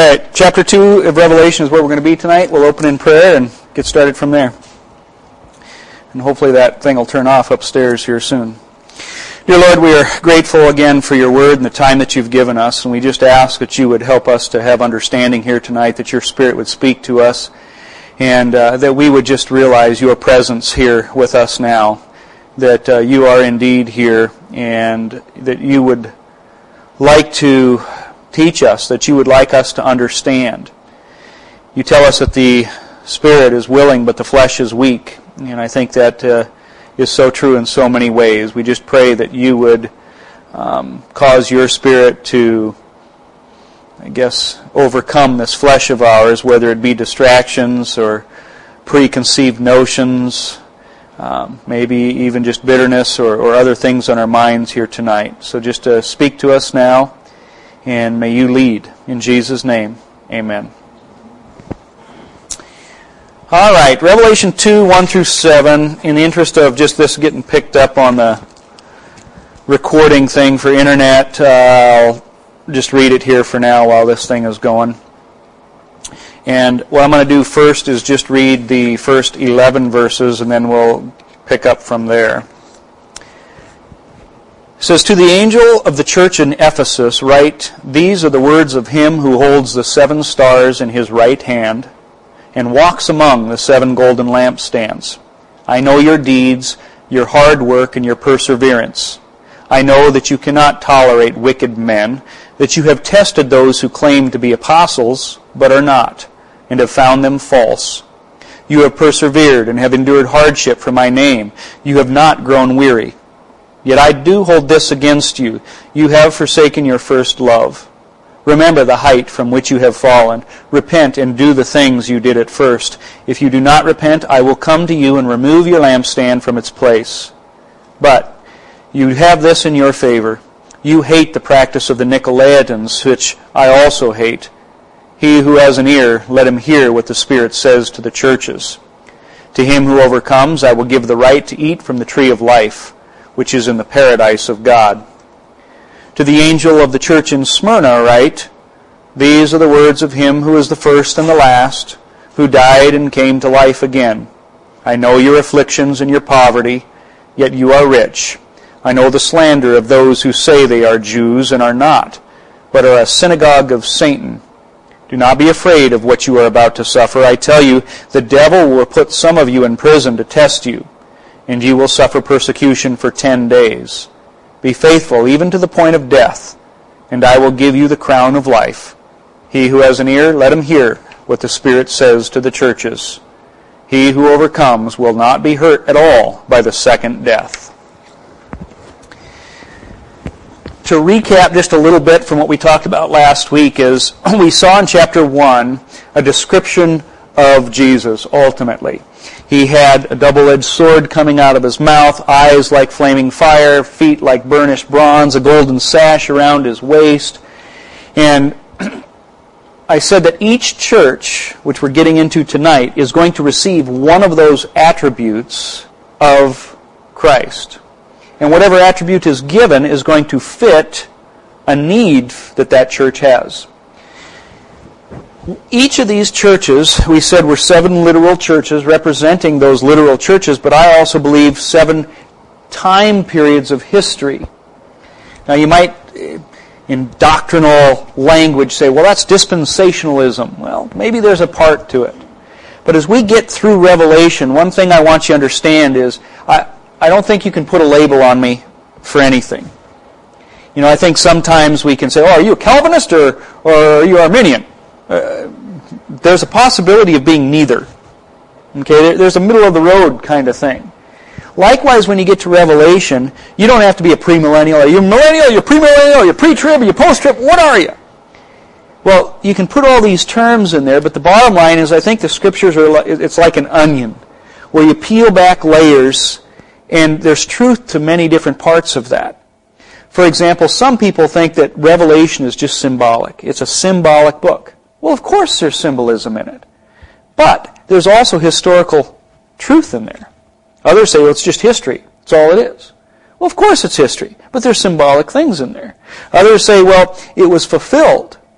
All right, chapter 2 of Revelation is where we're going to be tonight. We'll open in prayer and get started from there. And hopefully that thing will turn off upstairs here soon. Dear Lord, we are grateful again for your word and the time that you've given us. And we just ask that you would help us to have understanding here tonight, that your Spirit would speak to us, and that we would just realize your presence here with us now, that you are indeed here, and that you would like to teach us, that you would like us to understand. You tell us that the Spirit is willing, but the flesh is weak. And I think that is so true in so many ways. We just pray that you would cause your Spirit to, overcome this flesh of ours, whether it be distractions or preconceived notions, maybe even just bitterness or other things on our minds here tonight. So just speak to us now, and may you lead. In Jesus' name, amen. All right, Revelation 2, 1 through 7. In the interest of just this getting picked up on the recording thing for internet, I'll just read it here for now while this thing is going. And what I'm going to do first is just read the first 11 verses, and then we'll pick up from there. It says, "To the angel of the church in Ephesus write, these are the words of him who holds the 7 stars in his right hand, and walks among the 7 golden lampstands. I know your deeds, your hard work, and your perseverance. I know that you cannot tolerate wicked men, that you have tested those who claim to be apostles, but are not, and have found them false. You have persevered and have endured hardship for my name. You have not grown weary. Yet I do hold this against you. You have forsaken your first love. Remember the height from which you have fallen. Repent and do the things you did at first. If you do not repent, I will come to you and remove your lampstand from its place. But you have this in your favor. You hate the practice of the Nicolaitans, which I also hate. He who has an ear, let him hear what the Spirit says to the churches. To him who overcomes, I will give the right to eat from the tree of life, which is in the paradise of God. To the angel of the church in Smyrna write, these are the words of him who is the first and the last, who died and came to life again. I know your afflictions and your poverty, yet you are rich. I know the slander of those who say they are Jews and are not, but are a synagogue of Satan. Do not be afraid of what you are about to suffer. I tell you, the devil will put some of you in prison to test you, and you will suffer persecution for 10 days. Be faithful even to the point of death, and I will give you the crown of life. He who has an ear, let him hear what the Spirit says to the churches. He who overcomes will not be hurt at all by the second death." To recap just a little bit from what we talked about last week is we saw in chapter 1 a description of Jesus ultimately. He had a double-edged sword coming out of his mouth, eyes like flaming fire, feet like burnished bronze, a golden sash around his waist. And I said that each church, which we're getting into tonight, is going to receive one of those attributes of Christ. And whatever attribute is given is going to fit a need that that church has. Each of these churches, we said, were 7 literal churches representing those literal churches, but I also believe 7 time periods of history. Now you might, in doctrinal language, say, well, that's dispensationalism. Well, maybe there's a part to it. But as we get through Revelation, one thing I want you to understand is I don't think you can put a label on me for anything. You know, I think sometimes we can say, oh, are you a Calvinist or are you Arminian? There's a possibility of being neither. Okay, there's a middle-of-the-road kind of thing. Likewise, when you get to Revelation, you don't have to be a premillennial. Are you millennial? You're premillennial? You're pre-trib? You're post-trib? What are you? Well, you can put all these terms in there, but the bottom line is I think the Scriptures it's like an onion, where you peel back layers, and there's truth to many different parts of that. For example, some people think that Revelation is just symbolic. It's a symbolic book. Well, of course there's symbolism in it. But there's also historical truth in there. Others say, well, it's just history. That's all it is. Well, of course it's history, but there's symbolic things in there. Others say, well, it was fulfilled.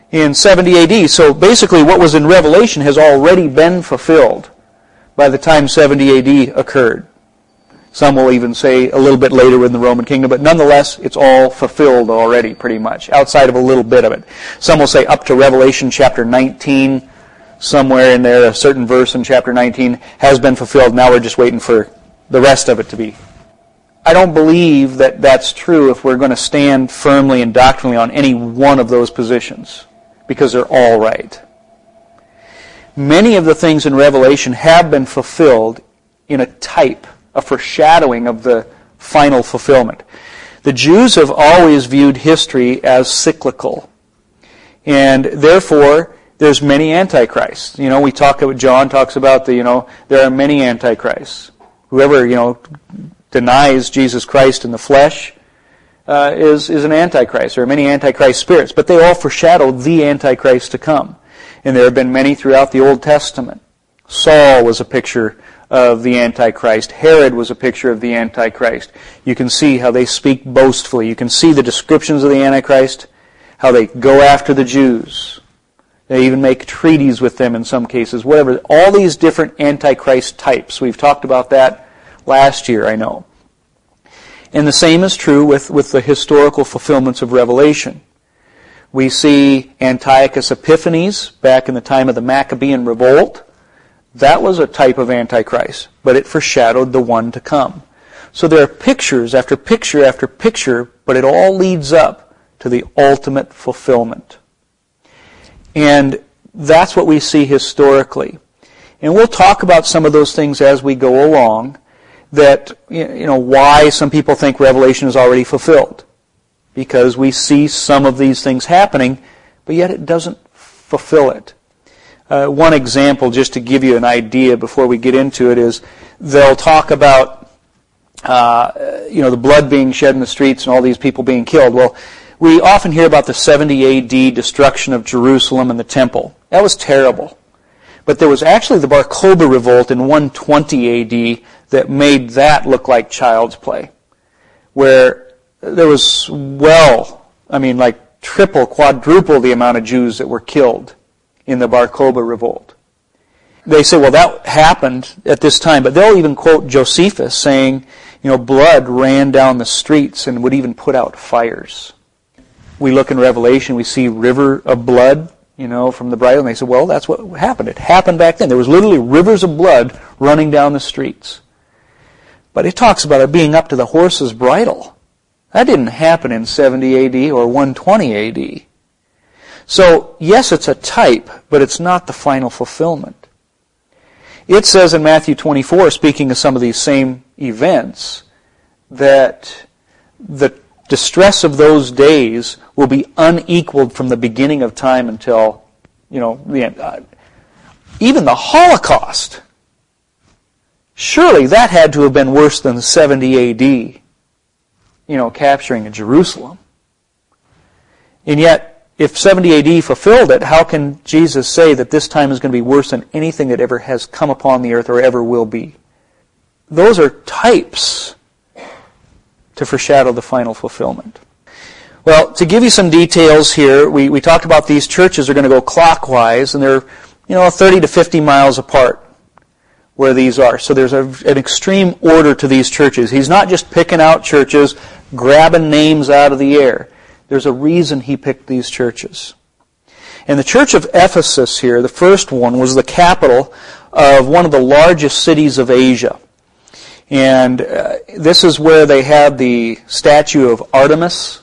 in 70 AD. So basically what was in Revelation has already been fulfilled by the time 70 AD occurred. Some will even say a little bit later in the Roman kingdom, but nonetheless, it's all fulfilled already, pretty much, outside of a little bit of it. Some will say up to Revelation chapter 19, somewhere in there, a certain verse in chapter 19 has been fulfilled. Now we're just waiting for the rest of it to be. I don't believe that that's true if we're going to stand firmly and doctrinally on any one of those positions, because they're all right. Many of the things in Revelation have been fulfilled in a type, a foreshadowing of the final fulfillment. The Jews have always viewed history as cyclical, and therefore there's many antichrists. John talks about there are many antichrists. Whoever denies Jesus Christ in the flesh is an antichrist. There are many antichrist spirits, but they all foreshadow the antichrist to come, and there have been many throughout the Old Testament. Saul was a picture of the Antichrist. Herod was a picture of the Antichrist. You can see how they speak boastfully. You can see the descriptions of the Antichrist, how they go after the Jews. They even make treaties with them in some cases. Whatever. All these different Antichrist types. We've talked about that last year, I know. And the same is true with the historical fulfillments of Revelation. We see Antiochus Epiphanes back in the time of the Maccabean revolt. That was a type of Antichrist, but it foreshadowed the one to come. So there are pictures after picture after picture, but it all leads up to the ultimate fulfillment. And that's what we see historically. And we'll talk about some of those things as we go along, that, why some people think Revelation is already fulfilled. Because we see some of these things happening, but yet it doesn't fulfill it. One example, just to give you an idea before we get into it, is they'll talk about the blood being shed in the streets and all these people being killed. Well, we often hear about the 70 AD destruction of Jerusalem and the temple. That was terrible. But there was actually the Bar Kokhba revolt in 120 AD that made that look like child's play, where there was triple, quadruple the amount of Jews that were killed in the Bar Kokhba revolt. They say, well, that happened at this time, but they'll even quote Josephus saying, blood ran down the streets and would even put out fires. We look in Revelation, we see river of blood, from the bridle, and they say, well, that's what happened. It happened back then. There was literally rivers of blood running down the streets. But it talks about it being up to the horse's bridle. That didn't happen in 70 AD or 120 AD. So, yes, it's a type, but it's not the final fulfillment. It says in Matthew 24, speaking of some of these same events, that the distress of those days will be unequaled from the beginning of time until, the end. Even the Holocaust, surely that had to have been worse than 70 AD, capturing Jerusalem. And yet, if 70 AD fulfilled it, how can Jesus say that this time is going to be worse than anything that ever has come upon the earth or ever will be? Those are types to foreshadow the final fulfillment. Well, to give you some details here, we talked about these churches are going to go clockwise, and they're 30 to 50 miles apart where these are. So there's an extreme order to these churches. He's not just picking out churches, grabbing names out of the air. There's a reason he picked these churches. And the church of Ephesus here, the first one, was the capital of one of the largest cities of Asia. And this is where they had the statue of Artemis,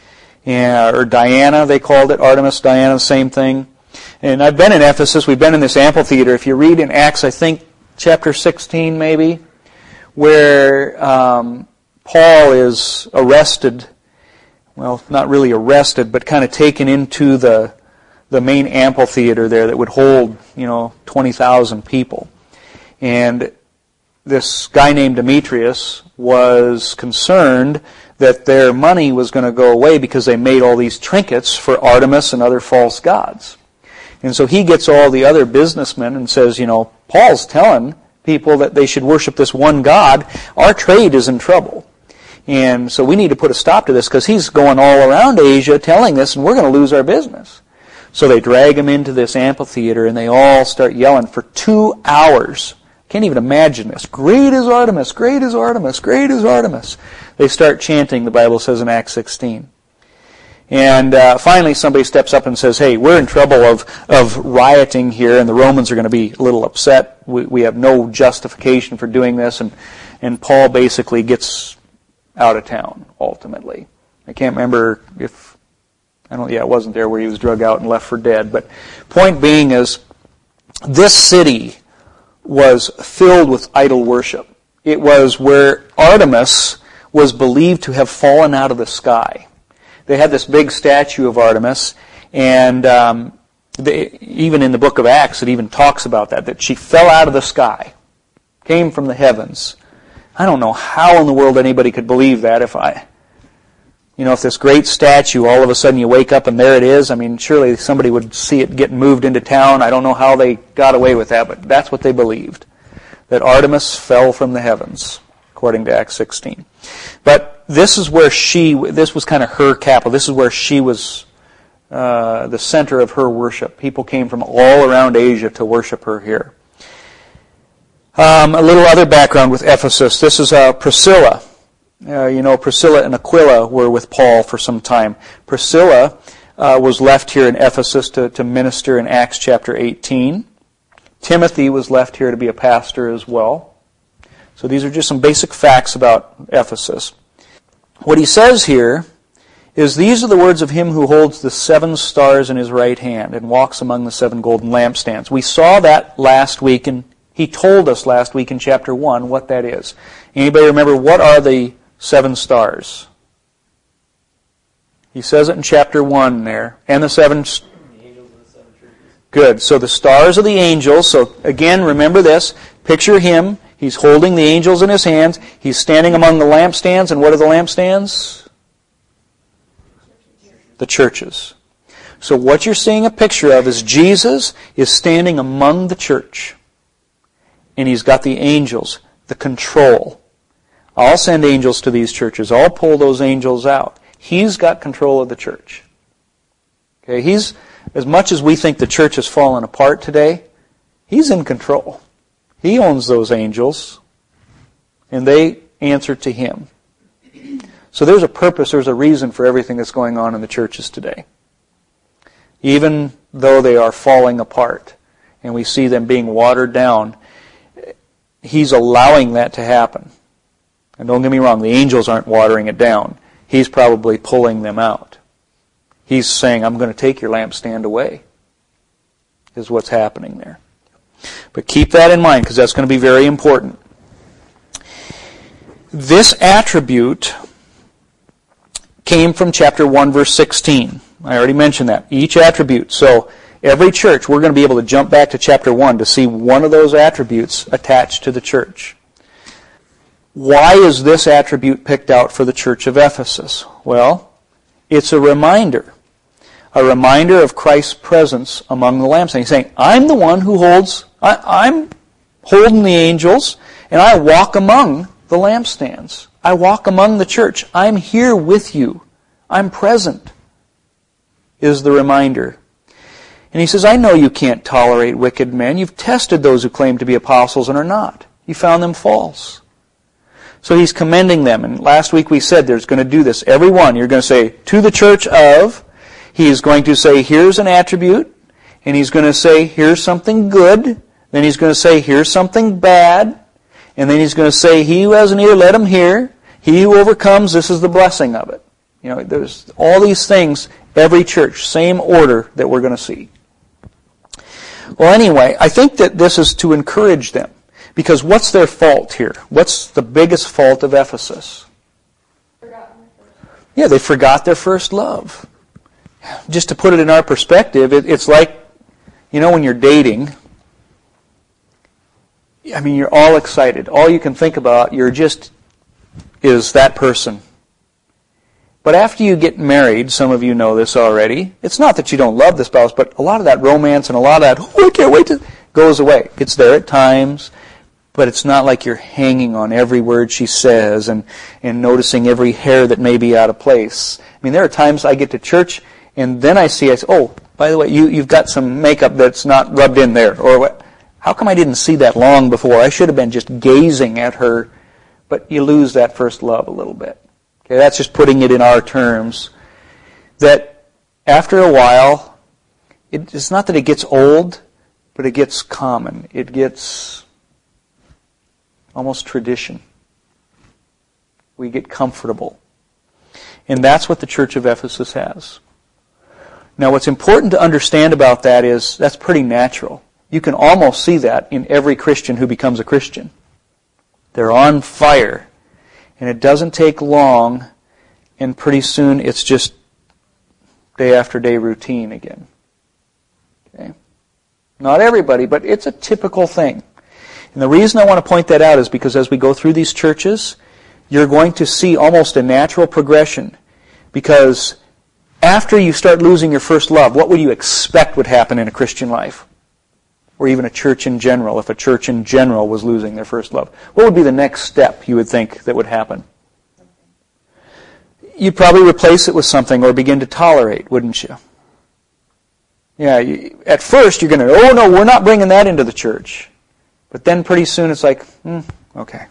or Diana, they called it. Artemis, Diana, same thing. And I've been in Ephesus. We've been in this amphitheater. If you read in Acts, I think, chapter 16 maybe, where Paul is arrested. Well, not really arrested, but kind of taken into the main amphitheater there that would hold, 20,000 people. And this guy named Demetrius was concerned that their money was going to go away because they made all these trinkets for Artemis and other false gods. And so he gets all the other businessmen and says, Paul's telling people that they should worship this one God. Our trade is in trouble. And so we need to put a stop to this because he's going all around Asia telling this, and we're going to lose our business. So they drag him into this amphitheater, and they all start yelling for 2 hours. Can't even imagine this. Great is Artemis, great is Artemis, great is Artemis. They start chanting, the Bible says in Acts 16. And finally somebody steps up and says, hey, we're in trouble of rioting here, and the Romans are going to be a little upset. We have no justification for doing this. And Paul basically gets out of town, ultimately. I can't remember if, it wasn't there where he was drug out and left for dead. But point being is, this city was filled with idol worship. It was where Artemis was believed to have fallen out of the sky. They had this big statue of Artemis, and even in the book of Acts, it even talks about that she fell out of the sky, came from the heavens. I don't know how in the world anybody could believe that if this great statue, all of a sudden you wake up and there it is. I mean, surely somebody would see it getting moved into town. I don't know how they got away with that, but that's what they believed, that Artemis fell from the heavens, according to Acts 16. But this is where this was kind of her capital. This is where she was the center of her worship. People came from all around Asia to worship her here. A little other background with Ephesus. This is Priscilla. Priscilla and Aquila were with Paul for some time. Priscilla was left here in Ephesus to minister in Acts chapter 18. Timothy was left here to be a pastor as well. So these are just some basic facts about Ephesus. What he says here is, these are the words of him who holds the 7 stars in his right hand and walks among the 7 golden lampstands. We saw that last week, and he told us last week in chapter 1 what that is. Anybody remember what are the 7 stars? He says it in chapter 1 there. And the 7... The angels of the 7 churches. Good. So the stars are the angels. So again, remember this. Picture him. He's holding the angels in his hands. He's standing among the lampstands. And what are the lampstands? The churches. So what you're seeing a picture of is Jesus is standing among the church. And he's got the angels, the control. I'll send angels to these churches. I'll pull those angels out. He's got control of the church. Okay, he's, as much as we think the church has fallen apart today, he's in control. He owns those angels, and they answer to him. So there's a purpose, there's a reason for everything that's going on in the churches today. Even though they are falling apart, and we see them being watered down, he's allowing that to happen. And don't get me wrong, the angels aren't watering it down. He's probably pulling them out. He's saying, I'm going to take your lampstand away, is what's happening there. But keep that in mind, because that's going to be very important. This attribute came from chapter 1, verse 16. I already mentioned that. Each attribute. So every church, we're going to be able to jump back to chapter 1 to see one of those attributes attached to the church. Why is this attribute picked out for the church of Ephesus? Well, it's a reminder of Christ's presence among the lampstands. He's saying, I'm the one who I'm holding the angels, and I walk among the lampstands. I walk among the church. I'm here with you. I'm present, is the reminder. And he says, I know you can't tolerate wicked men. You've tested those who claim to be apostles and are not. You found them false. So he's commending them. And last week we said there's going to do this. Every one, you're going to say, to the church of, he's going to say, here's an attribute. And he's going to say, here's something good. Then he's going to say, here's something bad. And then he's going to say, he who has an ear, let him hear. He who overcomes, this is the blessing of it. There's all these things, every church, same order that we're going to see. Well, anyway, I think that this is to encourage them. Because what's their fault here? What's the biggest fault of Ephesus? Yeah, they forgot their first love. Just to put it in our perspective, it's like, when you're dating, you're all excited. All you can think about, is that person. But after you get married, some of you know this already, it's not that you don't love the spouse, but a lot of that romance and a lot of that, I can't wait goes away. It's there at times, but it's not like you're hanging on every word she says and noticing every hair that may be out of place. There are times I get to church and then I say, by the way, you've got some makeup that's not rubbed in there. Or what? How come I didn't see that long before? I should have been just gazing at her. But you lose that first love a little bit. Okay, that's just putting it in our terms. That after a while, it's not that it gets old, but it gets common. It gets almost tradition. We get comfortable. And that's what the church of Ephesus has. Now, what's important to understand about that is that's pretty natural. You can almost see that in every Christian who becomes a Christian. They're on fire. And it doesn't take long, and pretty soon it's just day after day routine again. Okay? Not everybody, but it's a typical thing. And the reason I want to point that out is because as we go through these churches, you're going to see almost a natural progression. Because after you start losing your first love, what would you expect would happen in a Christian life? Or even a church in general, if a church in general was losing their first love. What would be the next step you would think that would happen? You'd probably replace it with something or begin to tolerate, wouldn't you? Yeah, at first you're going to, oh no, we're not bringing that into the church. But then pretty soon it's like, okay.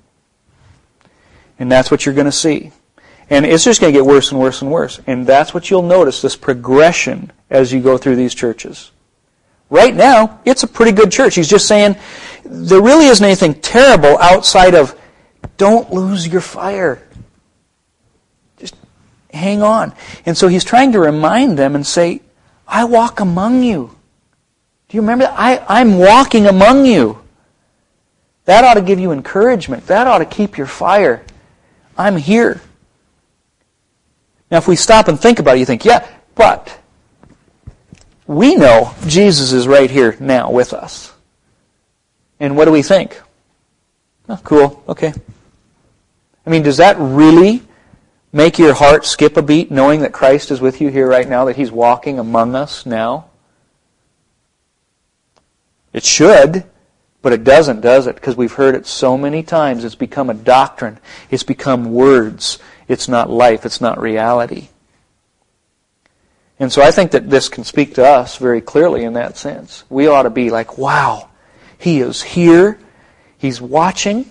And that's what you're going to see. And it's just going to get worse and worse and worse. And that's what you'll notice, this progression as you go through these churches. Right now, it's a pretty good church. He's just saying, there really isn't anything terrible outside of, don't lose your fire. Just hang on. And so he's trying to remind them and say, I walk among you. Do you remember that? I'm walking among you. That ought to give you encouragement. That ought to keep your fire. I'm here. Now, if we stop and think about it, you think, yeah, but we know Jesus is right here now with us. And what do we think? Oh, cool, okay. I mean, does that really make your heart skip a beat knowing that Christ is with you here right now, that He's walking among us now? It should, but it doesn't, does it? Because we've heard it so many times. It's become a doctrine. It's become words. It's not life. It's not reality. And so I think that this can speak to us very clearly in that sense. We ought to be like, wow, He is here. He's watching.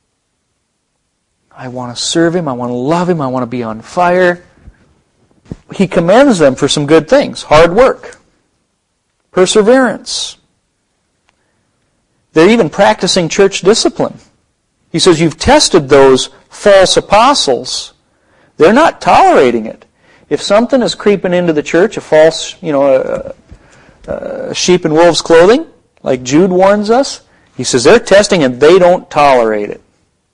I want to serve Him. I want to love Him. I want to be on fire. He commends them for some good things. Hard work. Perseverance. They're even practicing church discipline. He says, you've tested those false apostles. They're not tolerating it. If something is creeping into the church, a false, sheep in wolves' clothing, like Jude warns us, he says they're testing and they don't tolerate it.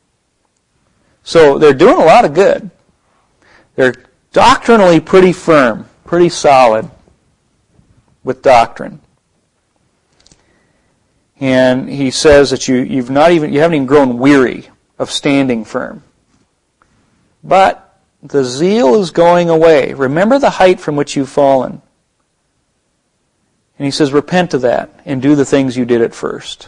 So they're doing a lot of good. They're doctrinally pretty firm, pretty solid with doctrine. And he says that you haven't even grown weary of standing firm. But the zeal is going away. Remember the height from which you've fallen. And he says, repent of that and do the things you did at first.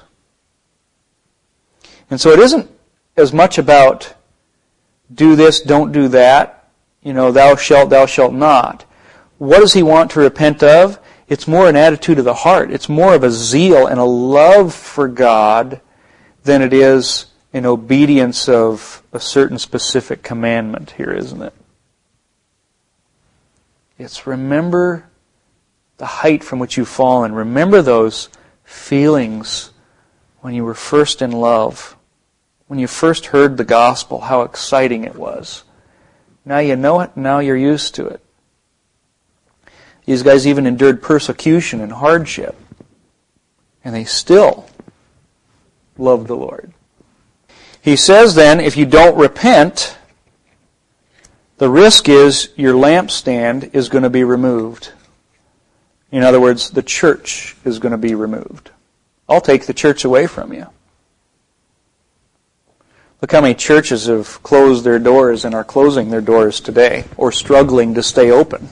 And so it isn't as much about do this, don't do that, thou shalt not. What does he want to repent of? It's more an attitude of the heart. It's more of a zeal and a love for God than it is an obedience of a certain specific commandment here, isn't it? It's remember the height from which you've fallen. Remember those feelings when you were first in love, when you first heard the gospel, how exciting it was. Now you know it, now you're used to it. These guys even endured persecution and hardship, and they still loved the Lord. He says then, if you don't repent, the risk is your lampstand is going to be removed. In other words, the church is going to be removed. I'll take the church away from you. Look how many churches have closed their doors and are closing their doors today, or struggling to stay open.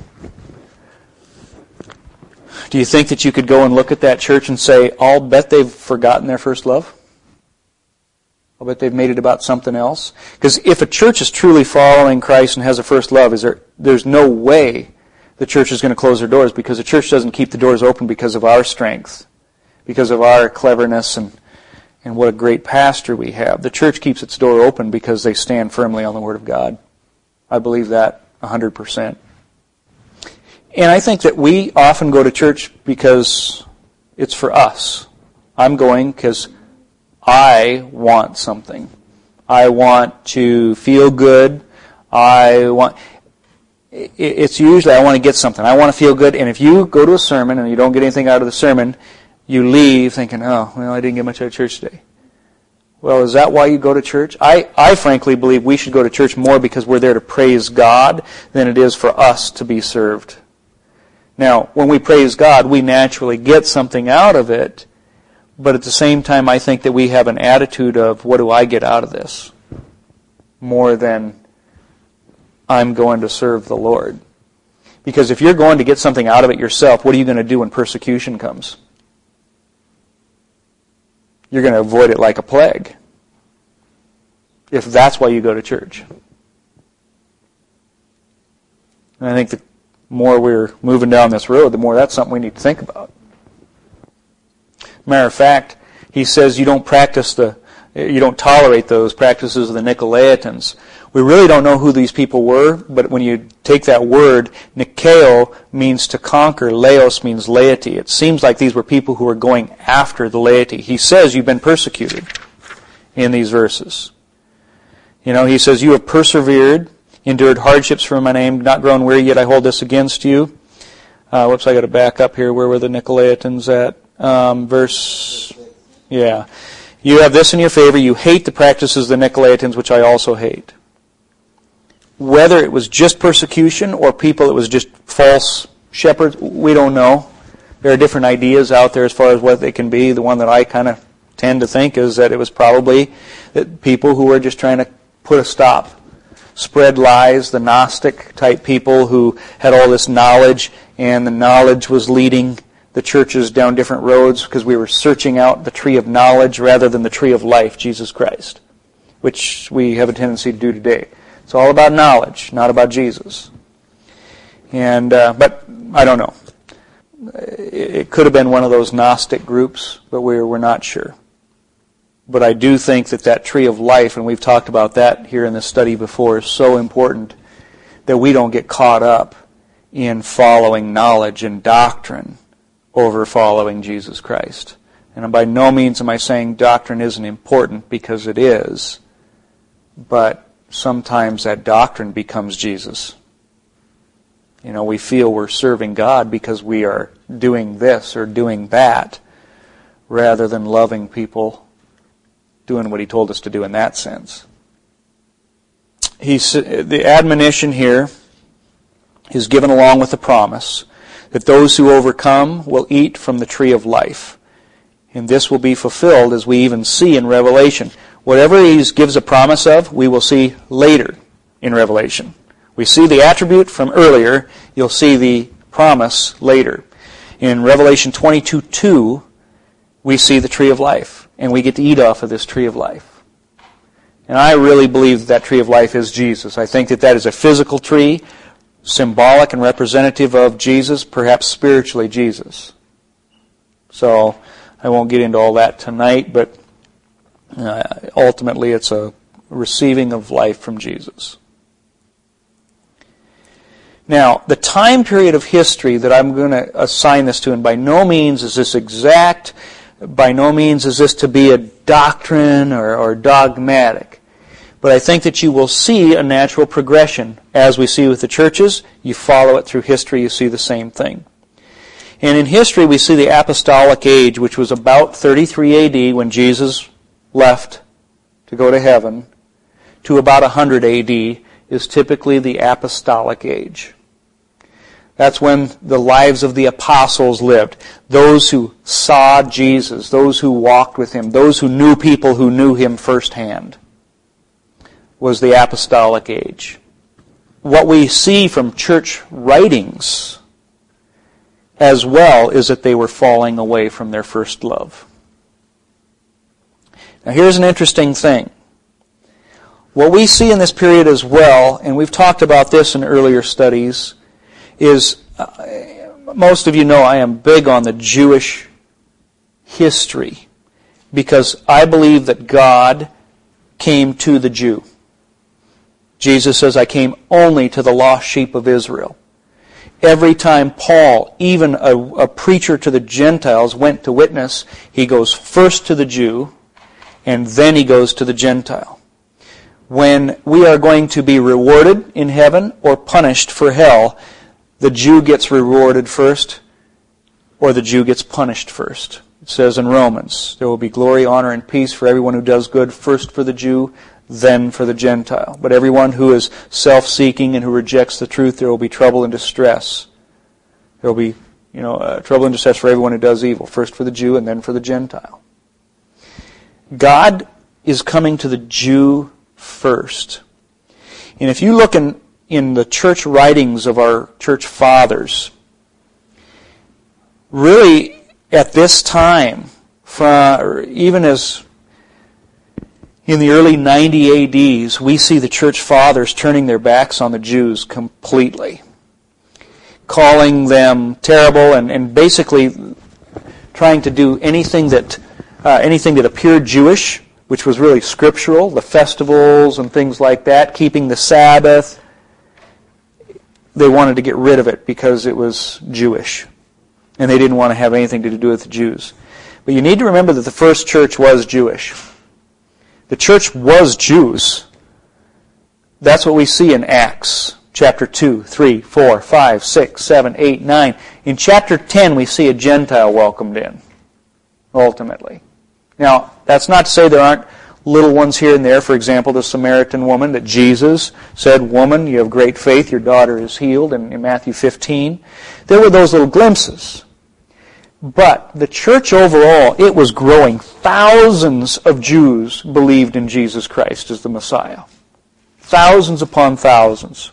Do you think that you could go and look at that church and say, I'll bet they've forgotten their first love? I'll bet they've made it about something else. Because if a church is truly following Christ and has a first love, there's no way the church is going to close their doors, because the church doesn't keep the doors open because of our strength, because of our cleverness and what a great pastor we have. The church keeps its door open because they stand firmly on the Word of God. I believe that 100%. And I think that we often go to church because it's for us. I'm going because I want something. I want to feel good. It's usually I want to get something. I want to feel good. And if you go to a sermon and you don't get anything out of the sermon, you leave thinking, oh, well, I didn't get much out of church today. Well, is that why you go to church? I frankly believe we should go to church more because we're there to praise God than it is for us to be served. Now, when we praise God, we naturally get something out of it, but at the same time, I think that we have an attitude of, what do I get out of this? More than I'm going to serve the Lord. Because if you're going to get something out of it yourself, what are you going to do when persecution comes? You're going to avoid it like a plague. If that's why you go to church. And I think the more we're moving down this road, the more that's something we need to think about. Matter of fact, he says you don't tolerate those practices of the Nicolaitans. We really don't know who these people were, but when you take that word, Nikeo means to conquer, Laos means laity. It seems like these were people who were going after the laity. He says you've been persecuted in these verses. He says you have persevered, endured hardships for my name, not grown weary, yet I hold this against you. I got to back up here. Where were the Nicolaitans at? You have this in your favor. You hate the practices of the Nicolaitans, which I also hate. Whether it was just persecution or people, it was just false shepherds, we don't know. There are different ideas out there as far as what they can be. The one that I kind of tend to think is that it was probably that people who were just trying to put a stop, spread lies, the Gnostic type people who had all this knowledge, and the knowledge was leading the churches down different roads because we were searching out the tree of knowledge rather than the tree of life, Jesus Christ, which we have a tendency to do today. It's all about knowledge, not about Jesus. But I don't know. It could have been one of those Gnostic groups, but we're not sure. But I do think that tree of life, and we've talked about that here in this study before, is so important that we don't get caught up in following knowledge and doctrine over following Jesus Christ. And by no means am I saying doctrine isn't important, because it is. But sometimes that doctrine becomes Jesus. We feel we're serving God because we are doing this or doing that, rather than loving people, doing what He told us to do in that sense. The admonition here is given along with the promise that those who overcome will eat from the tree of life. And this will be fulfilled, as we even see in Revelation. Whatever He gives a promise of, we will see later in Revelation. We see the attribute from earlier, you'll see the promise later. In Revelation 22:2, we see the tree of life, and we get to eat off of this tree of life. And I really believe that tree of life is Jesus. I think that is a physical tree, symbolic and representative of Jesus, perhaps spiritually Jesus. So I won't get into all that tonight, but ultimately it's a receiving of life from Jesus. Now, the time period of history that I'm going to assign this to, and by no means is this exact, by no means is this to be a doctrine or dogmatic, but I think that you will see a natural progression. As we see with the churches, you follow it through history, you see the same thing. And in history, we see the apostolic age, which was about 33 AD when Jesus left to go to heaven, to about 100 AD is typically the apostolic age. That's when the lives of the apostles lived. Those who saw Jesus, those who walked with Him, those who knew people who knew Him firsthand, was the apostolic age. What we see from church writings as well is that they were falling away from their first love. Now here's an interesting thing. What we see in this period as well, and we've talked about this in earlier studies, is most of you know I am big on the Jewish history because I believe that God came to the Jew. Jesus says, I came only to the lost sheep of Israel. Every time Paul, even a preacher to the Gentiles, went to witness, he goes first to the Jew, and then he goes to the Gentile. When we are going to be rewarded in heaven or punished for hell, the Jew gets rewarded first, or the Jew gets punished first. It says in Romans, there will be glory, honor, and peace for everyone who does good, first for the Jew, then for the Gentile. But everyone who is self-seeking and who rejects the truth, there will be trouble and distress. There will be, trouble and distress for everyone who does evil, first for the Jew and then for the Gentile. God is coming to the Jew first. And if you look in the church writings of our church fathers, really at this time, even as in the early 90 ADs, we see the church fathers turning their backs on the Jews completely, calling them terrible and basically trying to do anything that appeared Jewish, which was really scriptural, the festivals and things like that, keeping the Sabbath. They wanted to get rid of it because it was Jewish, and they didn't want to have anything to do with the Jews. But you need to remember that the first church was Jewish. The church was Jews. That's what we see in Acts chapter 2, 3, 4, 5, 6, 7, 8, 9. In chapter 10, we see a Gentile welcomed in, ultimately. Now, that's not to say there aren't little ones here and there. For example, the Samaritan woman that Jesus said, "Woman, you have great faith, your daughter is healed," in Matthew 15. There were those little glimpses. But the church overall, it was growing. Thousands of Jews believed in Jesus Christ as the Messiah. Thousands upon thousands.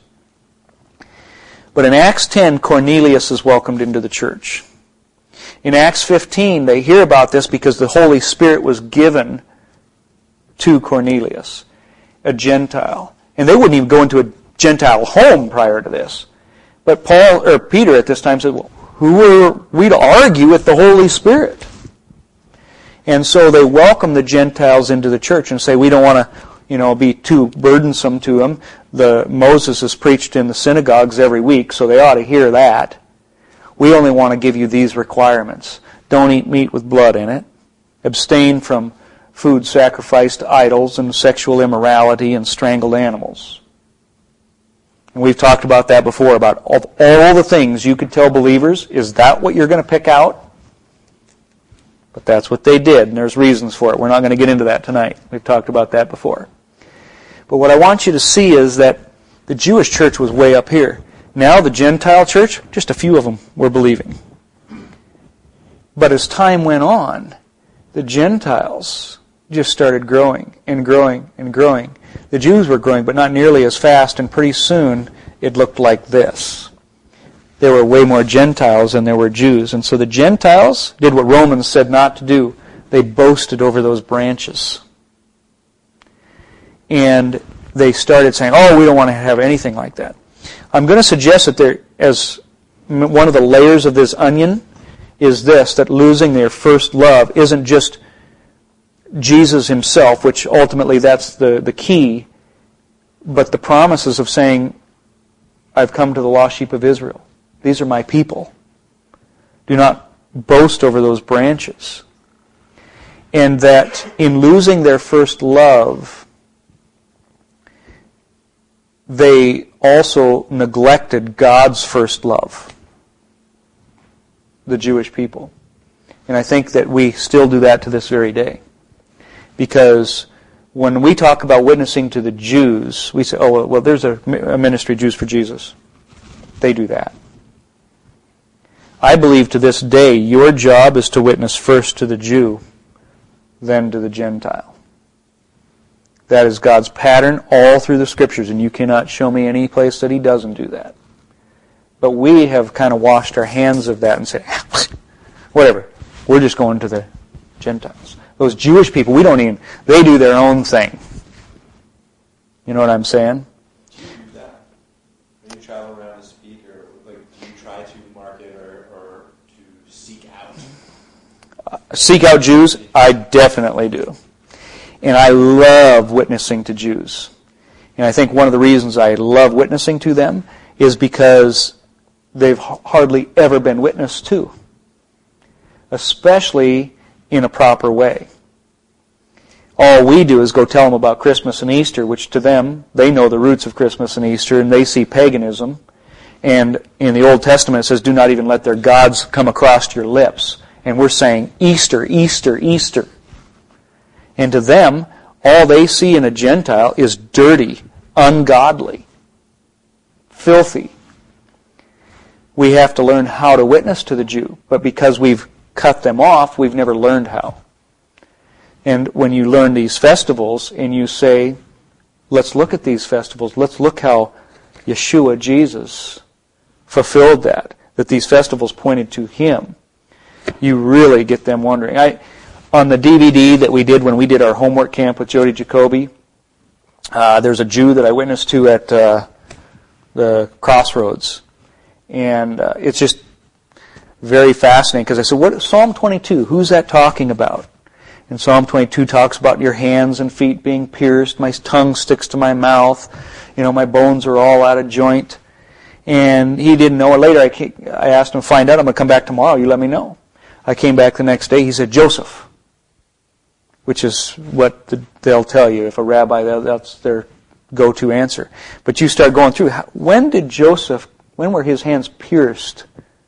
But in Acts 10, Cornelius is welcomed into the church. In Acts 15, they hear about this because the Holy Spirit was given to Cornelius, a Gentile. And they wouldn't even go into a Gentile home prior to this. But Peter at this time said, well, who are we to argue with the Holy Spirit? And so they welcome the Gentiles into the church and say, we don't want to, be too burdensome to them. Moses is preached in the synagogues every week, so they ought to hear that. We only want to give you these requirements. Don't eat meat with blood in it. Abstain from food sacrificed to idols and sexual immorality and strangled animals. And we've talked about that before, about all the things you could tell believers. Is that what you're going to pick out? But that's what they did, and there's reasons for it. We're not going to get into that tonight. We've talked about that before. But what I want you to see is that the Jewish church was way up here. Now the Gentile church, just a few of them were believing. But as time went on, the Gentiles just started growing and growing and growing. The Jews were growing, but not nearly as fast, and pretty soon it looked like this. There were way more Gentiles than there were Jews, and so the Gentiles did what Romans said not to do. They boasted over those branches. And they started saying, oh, we don't want to have anything like that. I'm going to suggest that there, as one of the layers of this onion, is this, that losing their first love isn't just Jesus himself, which ultimately that's the key, but the promises of saying, I've come to the lost sheep of Israel. These are my people. Do not boast over those branches. And that in losing their first love, they also neglected God's first love, the Jewish people. And I think that we still do that to this very day. Because when we talk about witnessing to the Jews, we say, oh, well, there's a ministry, Jews for Jesus. They do that. I believe to this day, your job is to witness first to the Jew, then to the Gentile. That is God's pattern all through the Scriptures, and you cannot show me any place that He doesn't do that. But we have kind of washed our hands of that and said, whatever, we're just going to the Gentiles. Those Jewish people, they do their own thing. You know what I'm saying? Do you do that? When you travel around to speak, or do you try to Seek out Jews? I definitely do. And I love witnessing to Jews. And I think one of the reasons I love witnessing to them is because they've hardly ever been witnessed to, especially in a proper way. All we do is go tell them about Christmas and Easter, which to them, they know the roots of Christmas and Easter, and they see paganism. And in the Old Testament it says, do not even let their gods come across your lips. And we're saying, Easter, Easter, Easter. And to them, all they see in a Gentile is dirty, ungodly, filthy. We have to learn how to witness to the Jew. But because we've cut them off, we've never learned how. And when you learn these festivals and you say, let's look at these festivals, let's look how Yeshua, Jesus, fulfilled that these festivals pointed to Him, you really get them wondering. On the DVD that we did when we did our homework camp with Jody Jacoby, there's a Jew that I witnessed to at the Crossroads. And it's just very fascinating because I said, "What Psalm 22, who's that talking about?" And Psalm 22 talks about your hands and feet being pierced, my tongue sticks to my mouth, my bones are all out of joint. And he didn't know. Later I asked him to find out. I'm going to come back tomorrow. You let me know. I came back the next day. He said, Joseph, which is what they'll tell you. If a rabbi, that's their go-to answer. But you start going through, when were his hands pierced?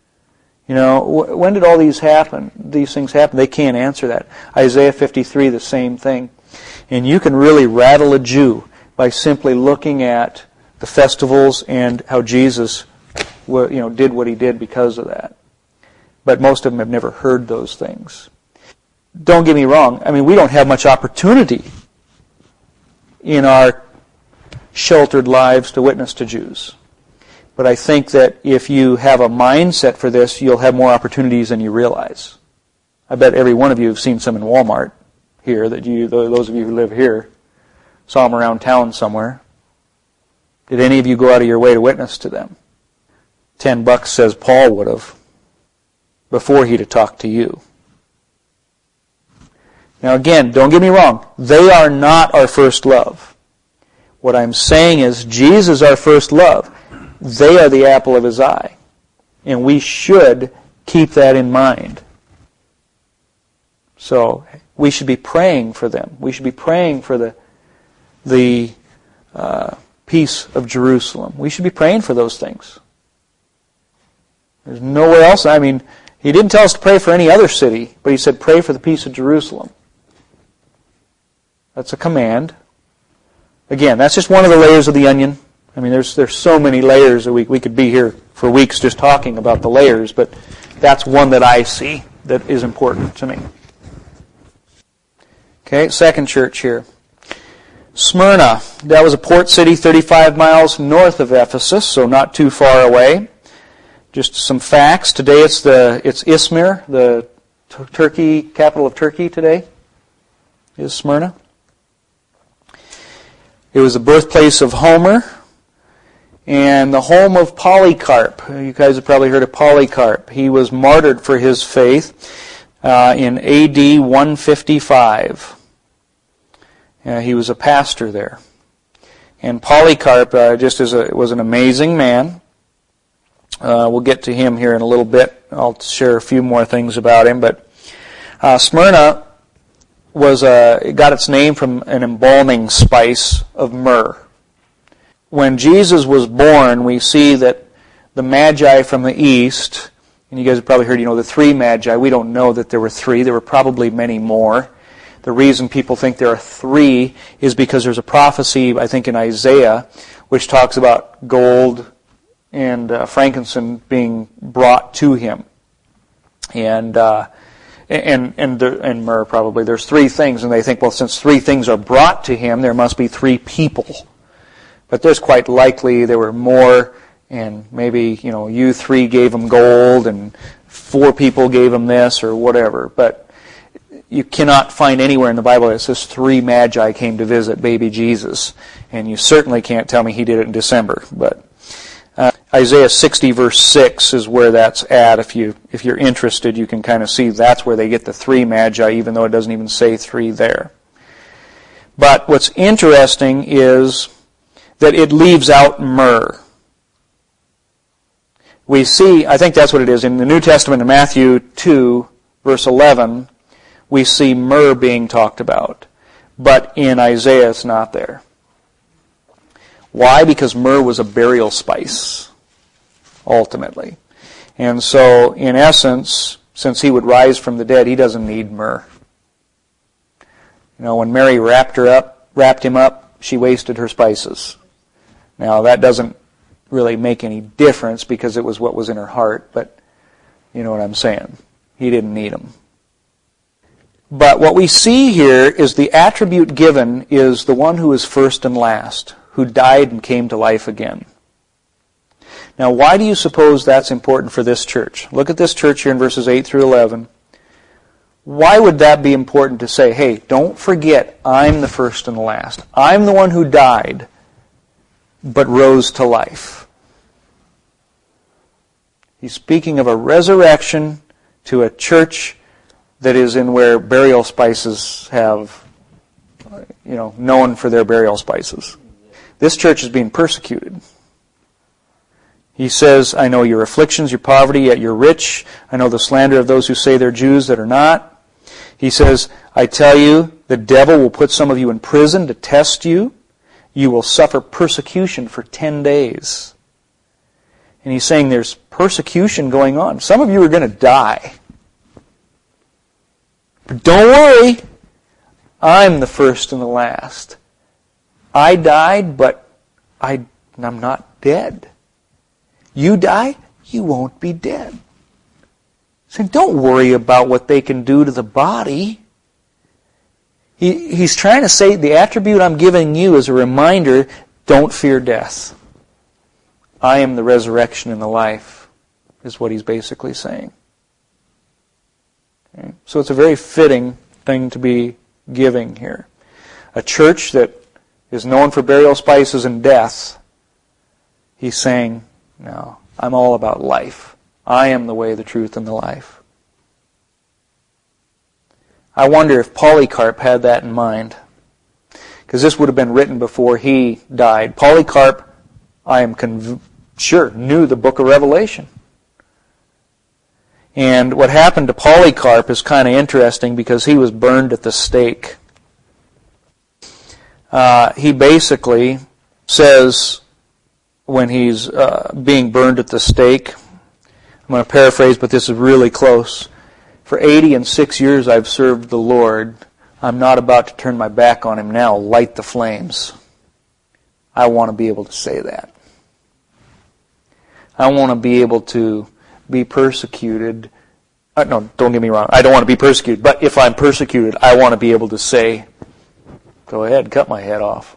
When did all these things happen? They can't answer that. Isaiah 53, the same thing. And you can really rattle a Jew by simply looking at the festivals and how Jesus did what He did because of that. But most of them have never heard those things. Don't get me wrong. We don't have much opportunity in our sheltered lives to witness to Jews. But I think that if you have a mindset for this, you'll have more opportunities than you realize. I bet every one of you have seen some in Walmart here, those of you who live here, saw them around town somewhere. Did any of you go out of your way to witness to them? $10 says Paul would have, before he'd have talked to you. Now again, don't get me wrong, they are not our first love. What I'm saying is, Jesus is our first love. They are the apple of His eye. And we should keep that in mind. So, we should be praying for them. We should be praying for the peace of Jerusalem. We should be praying for those things. There's nowhere else. He didn't tell us to pray for any other city, but He said pray for the peace of Jerusalem. That's a command. Again, that's just one of the layers of the onion. There's so many layers that we could be here for weeks just talking about the layers, but that's one that I see that is important to me. Okay, second church here. Smyrna. That was a port city 35 miles north of Ephesus, so not too far away. Just some facts. Today it's Izmir, the Turkey capital of Turkey today, is Smyrna. It was the birthplace of Homer and the home of Polycarp. You guys have probably heard of Polycarp. He was martyred for his faith in AD 155. He was a pastor there. And Polycarp was an amazing man. We'll get to him here in a little bit. I'll share a few more things about him. But Smyrna got its name from an embalming spice of myrrh. When Jesus was born, we see that the Magi from the east, and you guys have probably heard, the three Magi. We don't know that there were three. There were probably many more. The reason people think there are three is because there's a prophecy, I think in Isaiah, which talks about gold and frankincense being brought to Him. And myrrh probably. There's three things, and they think, well, since three things are brought to Him, there must be three people. But there's quite likely there were more, and maybe, you three gave Him gold, and four people gave Him this, or whatever. But you cannot find anywhere in the Bible that says three Magi came to visit baby Jesus. And you certainly can't tell me He did it in December. But Isaiah 60 verse 6 is where that's at. If you're interested, you can kind of see that's where they get the 3 magi, even though it doesn't even say 3 there. But what's interesting is that it leaves out myrrh. We see, I think that's what it is, in the New Testament in Matthew 2 verse 11, we see myrrh being talked about. But in Isaiah it's not there. Why? Because myrrh was a burial spice, ultimately. And so, in essence, since he would rise from the dead, he doesn't need myrrh. You know, when Mary wrapped him up, she wasted her spices. Now, that doesn't really make any difference because it was what was in her heart, but you know what I'm saying. He didn't need them. But what we see here is the attribute given is the one who is first and last, who died and came to life again. Now, why do you suppose that's important for this church? Look at this church here in verses 8 through 11. Why would that be important to say, hey, don't forget, I'm the first and the last. I'm the one who died, but rose to life. He's speaking of a resurrection to a church that is in where burial spices have, known for their burial spices. This church is being persecuted. He says, I know your afflictions, your poverty, yet you're rich. I know the slander of those who say they're Jews that are not. He says, I tell you, the devil will put some of you in prison to test you. You will suffer persecution for 10 days. And he's saying there's persecution going on. Some of you are going to die. But don't worry, I'm the first and the last. I died, but I'm not dead. You die, you won't be dead. So don't worry about what they can do to the body. He's trying to say the attribute I'm giving you is a reminder, don't fear death. I am the resurrection and the life, is what he's basically saying. Okay? So it's a very fitting thing to be giving here. A church that is known for burial spices and death, he's saying, no, I'm all about life. I am the way, the truth, and the life. I wonder if Polycarp had that in mind, because this would have been written before he died. Polycarp, I am sure, knew the book of Revelation. And what happened to Polycarp is kind of interesting because he was burned at the stake. He basically says, when he's being burned at the stake, I'm going to paraphrase, but this is really close. For 86 years I've served the Lord. I'm not about to turn my back on him now, light the flames. I want to be able to say that. I want to be able to be persecuted. No, don't get me wrong. I don't want to be persecuted. But if I'm persecuted, I want to be able to say, go ahead, cut my head off.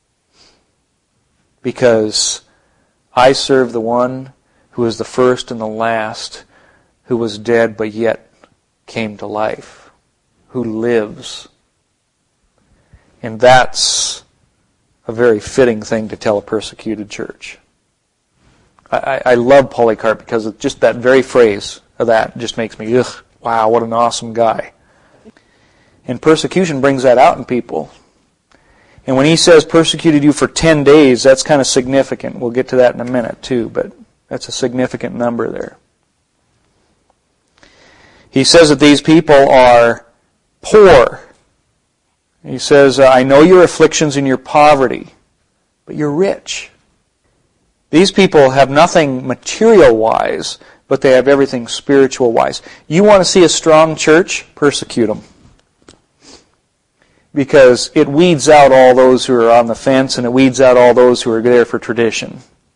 Because I serve the one who is the first and the last, who was dead but yet came to life, who lives. And that's a very fitting thing to tell a persecuted church. I love Polycarp because of just that very phrase of that just makes me, wow, what an awesome guy. And persecution brings that out in people. And when he says persecuted you for 10 days, that's kind of significant. We'll get to that in a minute too, but that's a significant number there. He says that these people are poor. He says, I know your afflictions and your poverty, but you're rich. These people have nothing material-wise, but they have everything spiritual-wise. You want to see a strong church? Persecute them. Because it weeds out all those who are on the fence, and it weeds out all those who are there for tradition.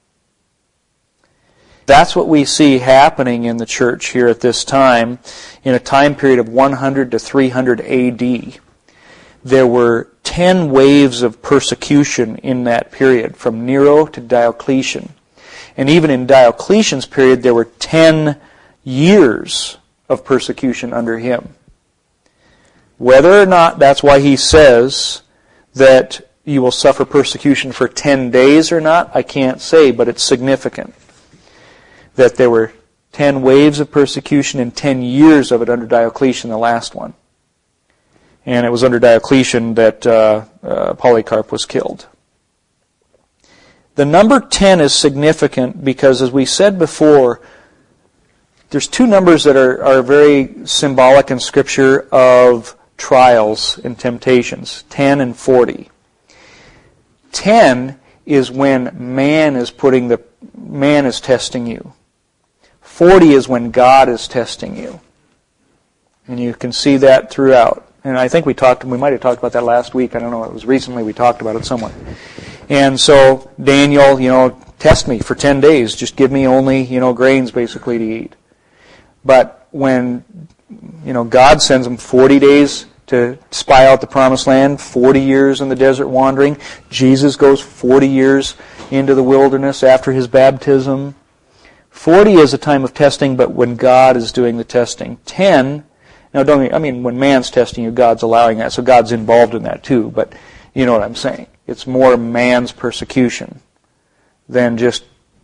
That's what we see happening in the church here at this time, in a time period of 100 to 300 AD. There were 10 waves of persecution in that period, from Nero to Diocletian. And even in Diocletian's period, there were 10 years of persecution under him. Whether or not, that's why he says that you will suffer persecution for 10 days or not, I can't say, but it's significant that there were 10 waves of persecution and 10 years of it under Diocletian, the last one. And it was under Diocletian that Polycarp was killed. The number 10 is significant because, as we said before, there's two numbers that are very symbolic in Scripture of trials and temptations, 10 and 40. 10 is when man is testing you. 40 is when God is testing you. And you can see that throughout. And I think we might have talked about that last week. I don't know, it was recently we talked about it somewhat. And so Daniel, test me for 10 days. Just give me only, grains basically to eat. But when, God sends him 40 days to spy out the promised land, 40 years in the desert wandering. Jesus goes 40 years into the wilderness after his baptism. 40 is a time of testing, but when God is doing the testing. 10, when man's testing you, God's allowing that, so God's involved in that too, but you know what I'm saying. It's more man's persecution than just,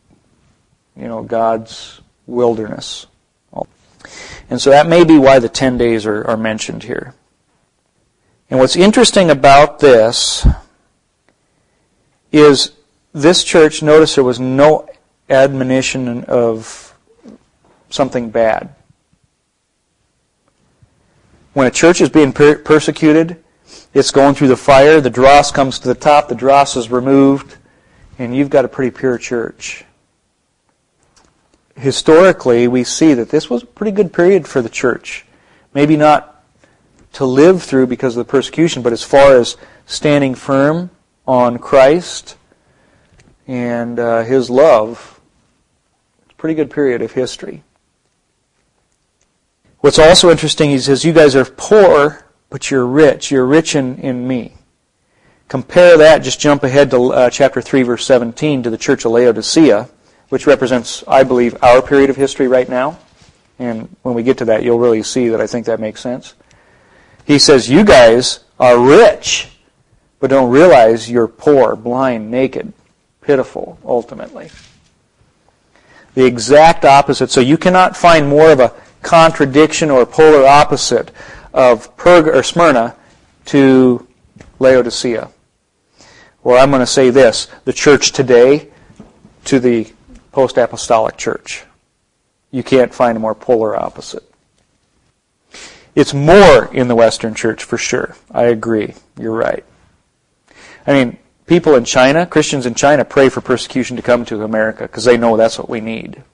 God's wilderness. And so that may be why the 10 days are mentioned here. And what's interesting about this is this church, notice there was no admonition of something bad. When a church is being persecuted, it's going through the fire, the dross comes to the top, the dross is removed, and you've got a pretty pure church. Historically, we see that this was a pretty good period for the church. Maybe not to live through because of the persecution, but as far as standing firm on Christ and His love, it's a pretty good period of history. What's also interesting, he says, you guys are poor, but you're rich. You're rich in me. Compare that, just jump ahead to chapter 3, verse 17, to the church of Laodicea, which represents, I believe, our period of history right now. And when we get to that, you'll really see that I think that makes sense. He says, you guys are rich, but don't realize you're poor, blind, naked, pitiful, ultimately. The exact opposite. So you cannot find more of a contradiction or polar opposite of Smyrna to Laodicea. Or I'm going to say this, the church today to the post-apostolic church. You can't find a more polar opposite. It's more in the Western church for sure. I agree. You're right. I mean, people in China, Christians in China, pray for persecution to come to America because they know that's what we need.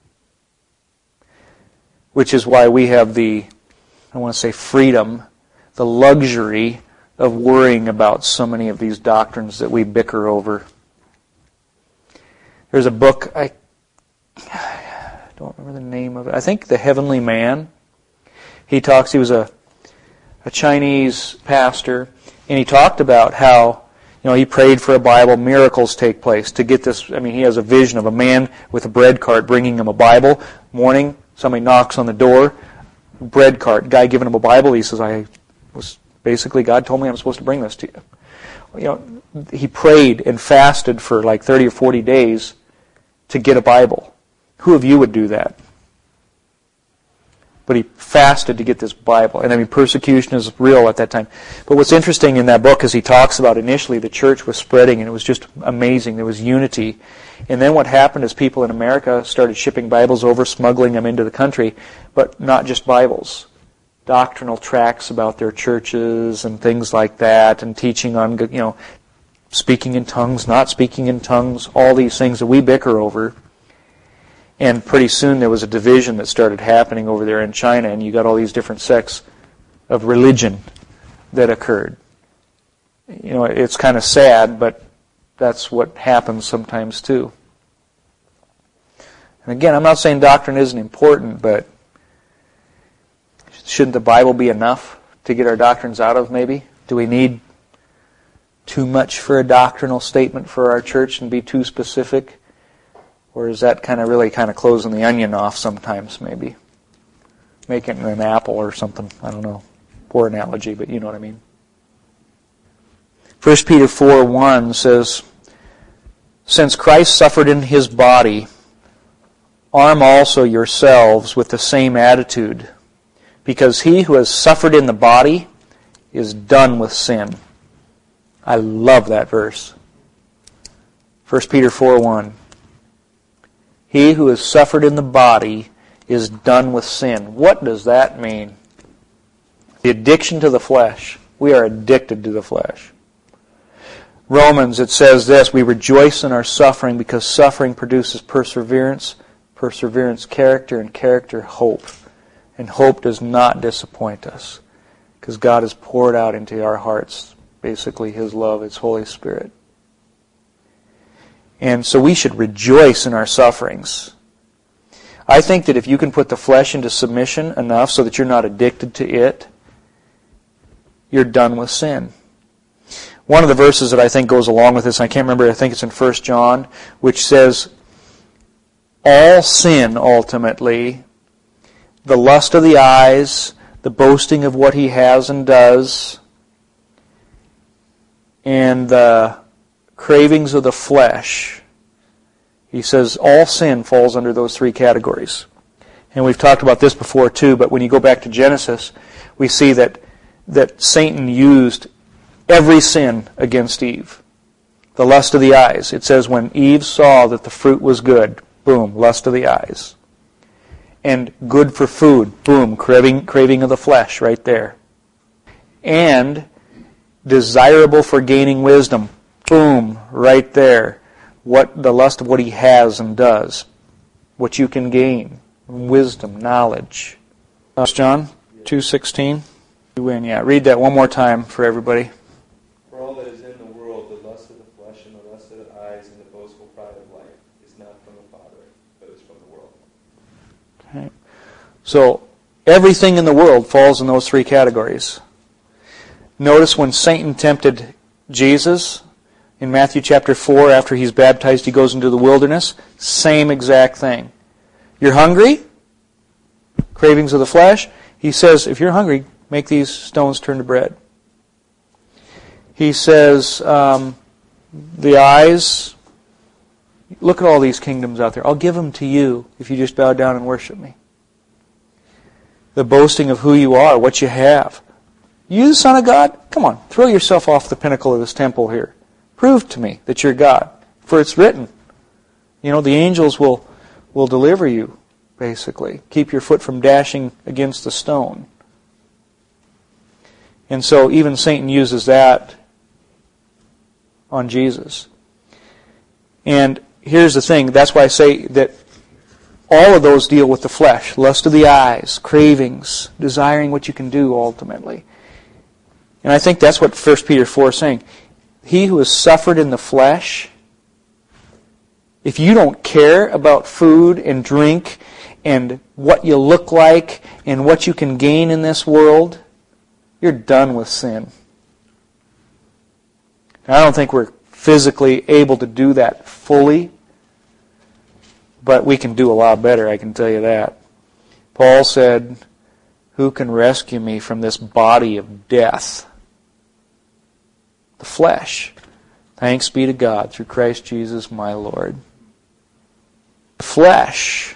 Which is why we have the, I want to say freedom, the luxury of worrying about so many of these doctrines that we bicker over. There's a book, I don't remember the name of it. I think The Heavenly Man. He was a Chinese pastor, and he talked about how, he prayed for a Bible, miracles take place. To get this, he has a vision of a man with a bread cart bringing him a Bible. Morning, somebody knocks on the door, bread cart, guy giving him a Bible. He says, God told me I'm supposed to bring this to you. He prayed and fasted for like 30 or 40 days to get a Bible. Who of you would do that? But he fasted to get this Bible. And persecution is real at that time. But what's interesting in that book is he talks about initially the church was spreading and it was just amazing. There was unity. And then what happened is people in America started shipping Bibles over, smuggling them into the country. But not just Bibles. Doctrinal tracts about their churches and things like that, and teaching on, speaking in tongues, not speaking in tongues, all these things that we bicker over. And pretty soon there was a division that started happening over there in China, and you got all these different sects of religion that occurred. It's kind of sad, but that's what happens sometimes too. And again, I'm not saying doctrine isn't important, but shouldn't the Bible be enough to get our doctrines out of, maybe? Do we need too much for a doctrinal statement for our church and be too specific? Or is that really closing the onion off sometimes, maybe? Making an apple or something. I don't know. Poor analogy, but you know what I mean. 1 Peter 4:1 says, "Since Christ suffered in his body, arm also yourselves with the same attitude, because he who has suffered in the body is done with sin." I love that verse. 1 Peter 4:1. He who has suffered in the body is done with sin. What does that mean? The addiction to the flesh. We are addicted to the flesh. Romans, it says this, "We rejoice in our suffering because suffering produces perseverance, perseverance character, and character hope. And hope does not disappoint us because God has poured out into our hearts basically His love, His Holy Spirit." And so we should rejoice in our sufferings. I think that if you can put the flesh into submission enough so that you're not addicted to it, you're done with sin. One of the verses that I think goes along with this, I can't remember, I think it's in 1 John, which says, all sin ultimately, the lust of the eyes, the boasting of what he has and does, and the cravings of the flesh, he says all sin falls under those three categories. And we've talked about this before too, but when you go back to Genesis, we see that Satan used every sin against Eve. The lust of the eyes. It says when Eve saw that the fruit was good, boom, lust of the eyes. And good for food, boom, craving of the flesh right there. And desirable for gaining wisdom, boom, right there. What the lust of what he has and does. What you can gain. Wisdom, knowledge. 1 John 2:16. You win, yeah. Read that one more time for everybody. "For all that is in the world, the lust of the flesh and the lust of the eyes and the boastful pride of life is not from the Father, but is from the world." Okay. So, everything in the world falls in those three categories. Notice when Satan tempted Jesus in Matthew chapter 4, after he's baptized, he goes into the wilderness. Same exact thing. You're hungry? Cravings of the flesh. He says, if you're hungry, make these stones turn to bread. He says, the eyes, look at all these kingdoms out there. I'll give them to you if you just bow down and worship me. The boasting of who you are, what you have. You the Son of God? Come on, throw yourself off the pinnacle of this temple here. Prove to me that you're God. For it's written. You know, the angels will deliver you, basically. Keep your foot from dashing against the stone. And so even Satan uses that on Jesus. And here's the thing. That's why I say that all of those deal with the flesh. Lust of the eyes, cravings, desiring what you can do ultimately. And I think that's what 1 Peter 4 is saying. He who has suffered in the flesh, if you don't care about food and drink and what you look like and what you can gain in this world, you're done with sin. I don't think we're physically able to do that fully, but we can do a lot better, I can tell you that. Paul said, "Who can rescue me from this body of death?" The flesh. Thanks be to God through Christ Jesus my Lord. The flesh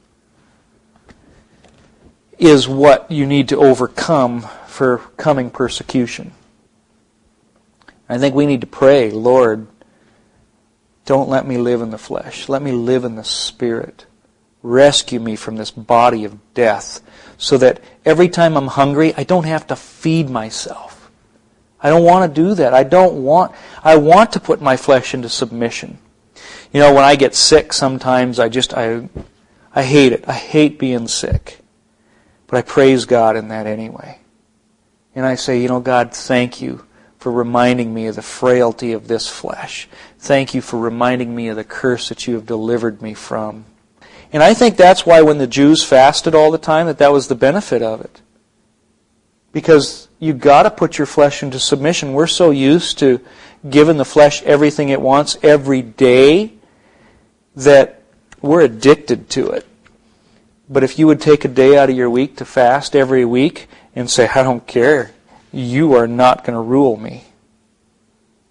is what you need to overcome for coming persecution. I think we need to pray, Lord, don't let me live in the flesh. Let me live in the Spirit. Rescue me from this body of death so that every time I'm hungry, I don't have to feed myself. I don't want to do that. I want to put my flesh into submission. You know, when I get sick sometimes, I hate it. I hate being sick. But I praise God in that anyway. And I say, you know, God, thank you for reminding me of the frailty of this flesh. Thank you for reminding me of the curse that you have delivered me from. And I think that's why when the Jews fasted all the time, that was the benefit of it. Because you've got to put your flesh into submission. We're so used to giving the flesh everything it wants every day that we're addicted to it. But if you would take a day out of your week to fast every week and say, I don't care, you are not going to rule me.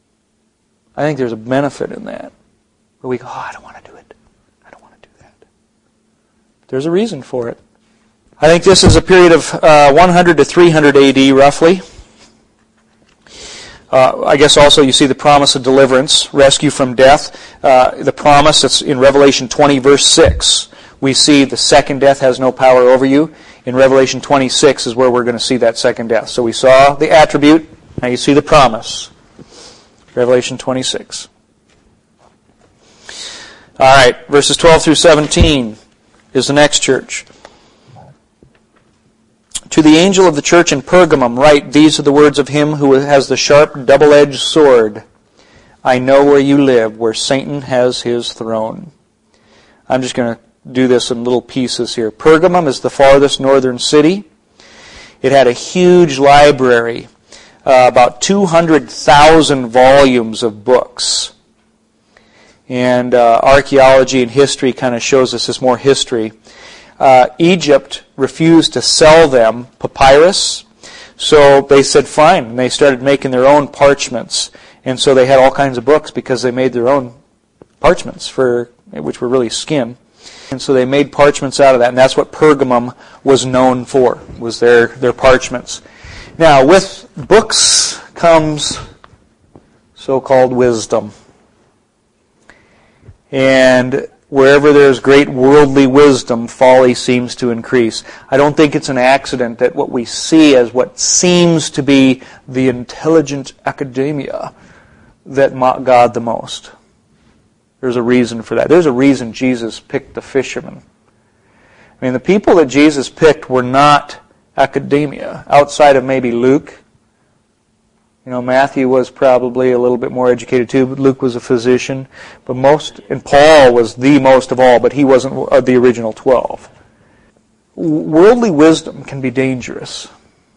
I think there's a benefit in that. But we go, I don't want to do it. I don't want to do that. There's a reason for it. I think this is a period of 100 to 300 AD, roughly. I guess also you see the promise of deliverance, rescue from death. The promise that's in Revelation 20, verse 6. We see the second death has no power over you. In Revelation 26 is where we're going to see that second death. So we saw the attribute, now you see the promise. Revelation 26. All right, verses 12 through 17 is the next church. To the angel of the church in Pergamum write, these are the words of him who has the sharp double-edged sword. I know where you live, where Satan has his throne. I'm just going to do this in little pieces here. Pergamum is the farthest northern city. It had a huge library, about 200,000 volumes of books. And archaeology and history kind of shows us this more history. Egypt refused to sell them papyrus, so they said fine, and they started making their own parchments. And so they had all kinds of books because they made their own parchments, which were really skin. And so they made parchments out of that, and that's what Pergamum was known for, was their parchments. Now, with books comes so-called wisdom. And wherever there's great worldly wisdom, folly seems to increase. I don't think it's an accident that what we see as what seems to be the intelligent academia that mock God the most. There's a reason for that. There's a reason Jesus picked the fishermen. I mean, the people that Jesus picked were not academia, outside of maybe Luke. You know, Matthew was probably a little bit more educated too, but Luke was a physician. And Paul was the most of all, but he wasn't the original 12. Worldly wisdom can be dangerous.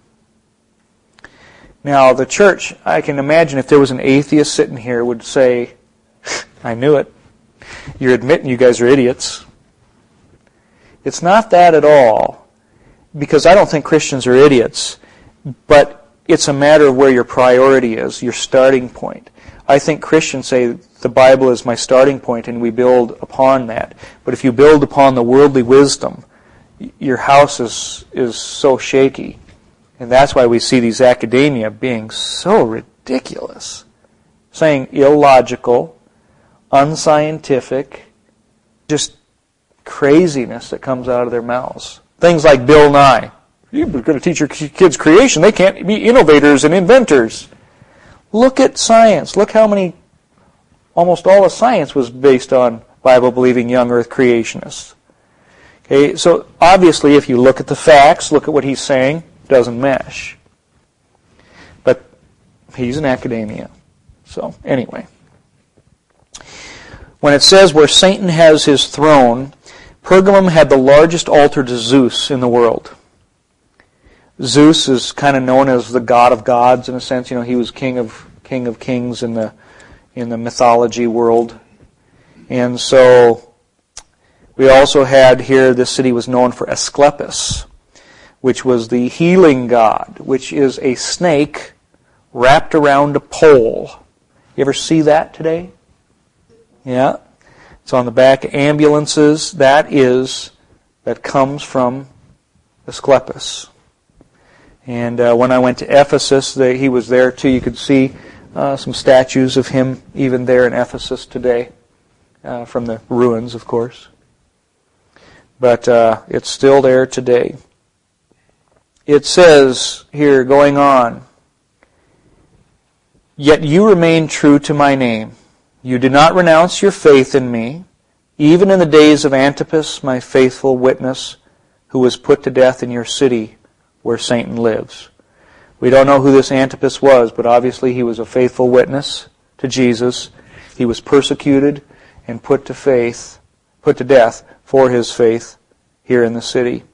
Now, the church, I can imagine if there was an atheist sitting here would say, I knew it. You're admitting you guys are idiots. It's not that at all, because I don't think Christians are idiots, but it's a matter of where your priority is, your starting point. I think Christians say the Bible is my starting point and we build upon that. But if you build upon the worldly wisdom, your house is so shaky. And that's why we see these academia being so ridiculous. Saying illogical, unscientific, just craziness that comes out of their mouths. Things like Bill Nye. You're going to teach your kids creation. They can't be innovators and inventors. Look at science. Look how many, almost all of science was based on Bible-believing young earth creationists. Okay, so obviously if you look at the facts, look at what he's saying, it doesn't mesh. But he's an academia. So anyway. When it says where Satan has his throne, Pergamum had the largest altar to Zeus in the world. Zeus is kind of known as the god of gods in a sense. You know, he was king of kings in the mythology world. And so we also had here, this city was known for Asclepius, which was the healing god, which is a snake wrapped around a pole. You ever see that today? Yeah. It's on the back of ambulances. That comes from Asclepius. And when I went to Ephesus, he was there too. You could see some statues of him even there in Ephesus today, from the ruins, of course. But it's still there today. It says here, going on, yet you remain true to my name. You did not renounce your faith in me, even in the days of Antipas, my faithful witness, who was put to death in your city where Satan lives. We don't know who this Antipas was, but obviously he was a faithful witness to Jesus. He was persecuted and put to death for his faith here in the city.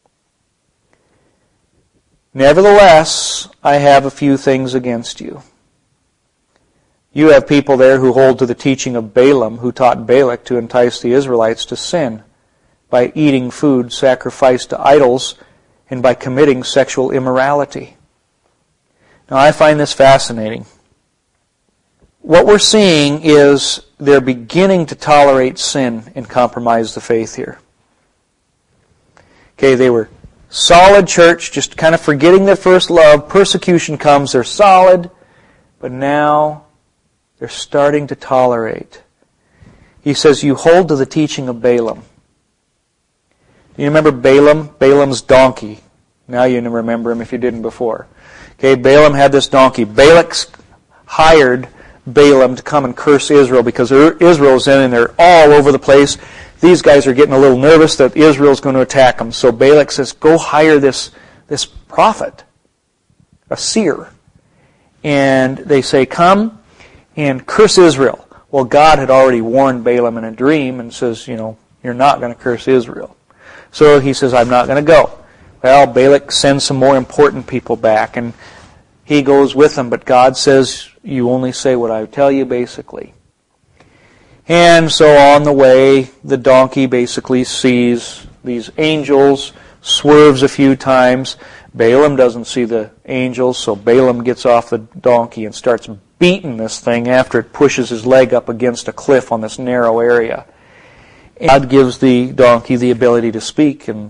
Nevertheless, I have a few things against you. You have people there who hold to the teaching of Balaam, who taught Balak to entice the Israelites to sin by eating food sacrificed to idols and by committing sexual immorality. Now, I find this fascinating. what we're seeing is they're beginning to tolerate sin and compromise the faith here. Okay, they were solid church, just kind of forgetting their first love. Persecution comes, they're solid, but now they're starting to tolerate. He says, you hold to the teaching of Balaam. You remember Balaam? Balaam's donkey. Now you remember him if you didn't before. Okay, Balaam had this donkey. Balak hired Balaam to come and curse Israel because Israel's in and they're all over the place. These guys are getting a little nervous that Israel's going to attack them. So Balak says, go hire this prophet, a seer. And they say, come and curse Israel. Well, God had already warned Balaam in a dream and says, you're not going to curse Israel. So he says, I'm not going to go. Well, Balak sends some more important people back, and he goes with them. But God says, you only say what I tell you, basically. And so on the way, the donkey basically sees these angels, swerves a few times. Balaam doesn't see the angels, so Balaam gets off the donkey and starts beating this thing after it pushes his leg up against a cliff on this narrow area. God gives the donkey the ability to speak and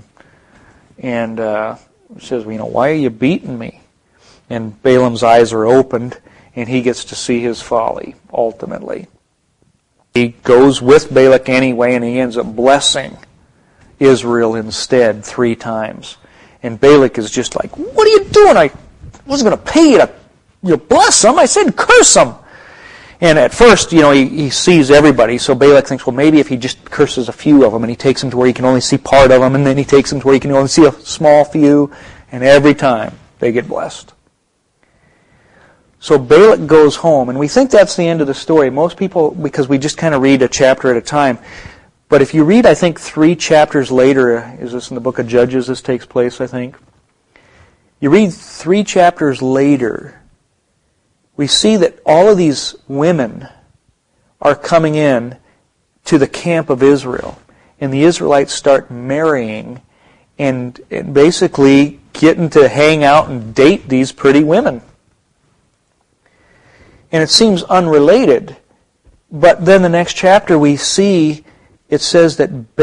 says, why are you beating me? And Balaam's eyes are opened, and he gets to see his folly, ultimately. He goes with Balak anyway, and he ends up blessing Israel instead 3 times. And Balak is just like, what are you doing? I wasn't going to pay you to bless them. I said curse them. And at first, he sees everybody, so Balak thinks, well, maybe if he just curses a few of them, and he takes them to where he can only see part of them, and then he takes them to where he can only see a small few, and every time they get blessed. So Balak goes home, and we think that's the end of the story. Most people, because we just kind of read a chapter at a time. But if you read, I think, 3 chapters later, is this in the book of Judges this takes place, I think? You read 3 chapters later, we see that all of these women are coming in to the camp of Israel. And the Israelites start marrying and basically getting to hang out and date these pretty women. And it seems unrelated. But then the next chapter we see, it says that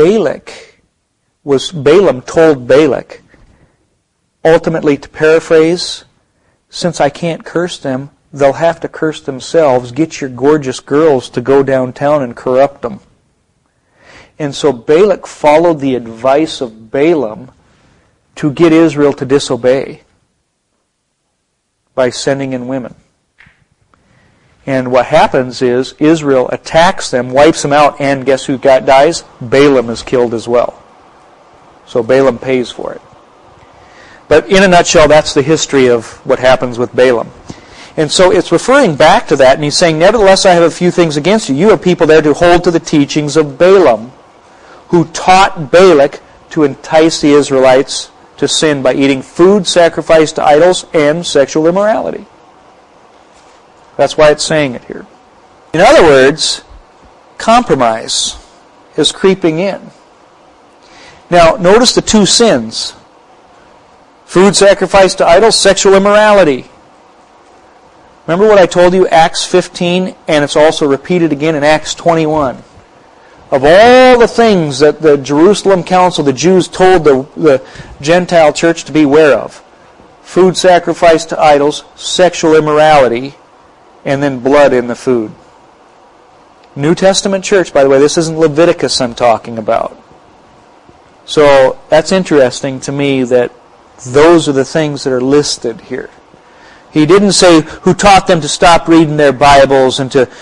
Balaam told Balak, ultimately to paraphrase, since I can't curse them, they'll have to curse themselves. Get your gorgeous girls to go downtown and corrupt them. And so Balak followed the advice of Balaam to get Israel to disobey by sending in women. And what happens is Israel attacks them, wipes them out, and guess who dies? Balaam is killed as well. So Balaam pays for it. But in a nutshell, that's the history of what happens with Balaam. And so it's referring back to that, and he's saying, nevertheless, I have a few things against you. You have people there to hold to the teachings of Balaam, who taught Balak to entice the Israelites to sin by eating food sacrificed to idols and sexual immorality. That's why it's saying it here. In other words, compromise is creeping in. Now, notice the 2 sins. Food sacrificed to idols, sexual immorality. Remember what I told you, Acts 15, and it's also repeated again in Acts 21. Of all the things that the Jerusalem Council, the Jews, told the Gentile church to beware of, food sacrificed to idols, sexual immorality, and then blood in the food. New Testament church, by the way, this isn't Leviticus I'm talking about. So that's interesting to me that those are the things that are listed here. He didn't say who taught them to stop reading their Bibles and to,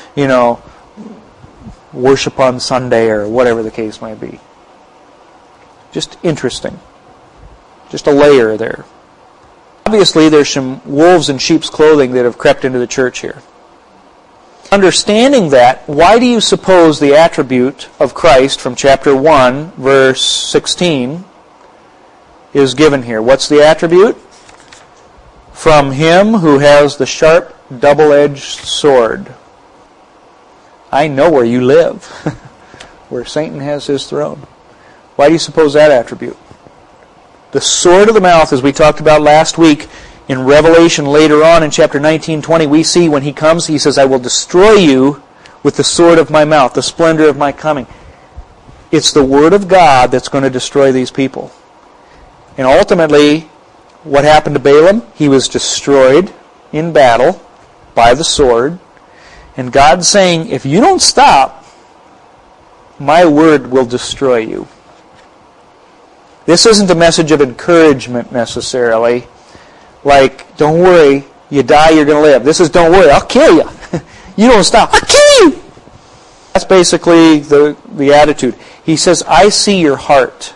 worship on Sunday or whatever the case might be. Just interesting. Just a layer there. Obviously, there's some wolves in sheep's clothing that have crept into the church here. Understanding that, why do you suppose the attribute of Christ from chapter 1, verse 16, is given here? What's the attribute? From him who has the sharp, double-edged sword. I know where you live, where Satan has his throne. Why do you suppose that attribute? The sword of the mouth, as we talked about last week, In Revelation later on in chapter 19:20, we see when he comes, he says, I will destroy you with the sword of my mouth, the splendor of my coming. It's the word of God that's going to destroy these people. And ultimately, what happened to Balaam? He was destroyed in battle by the sword. And God's saying, if you don't stop, my word will destroy you. This isn't a message of encouragement necessarily. Like, don't worry, you die, you're going to live. This is, don't worry, I'll kill you. You don't stop, I'll kill you. That's basically the attitude. He says, I see your heart.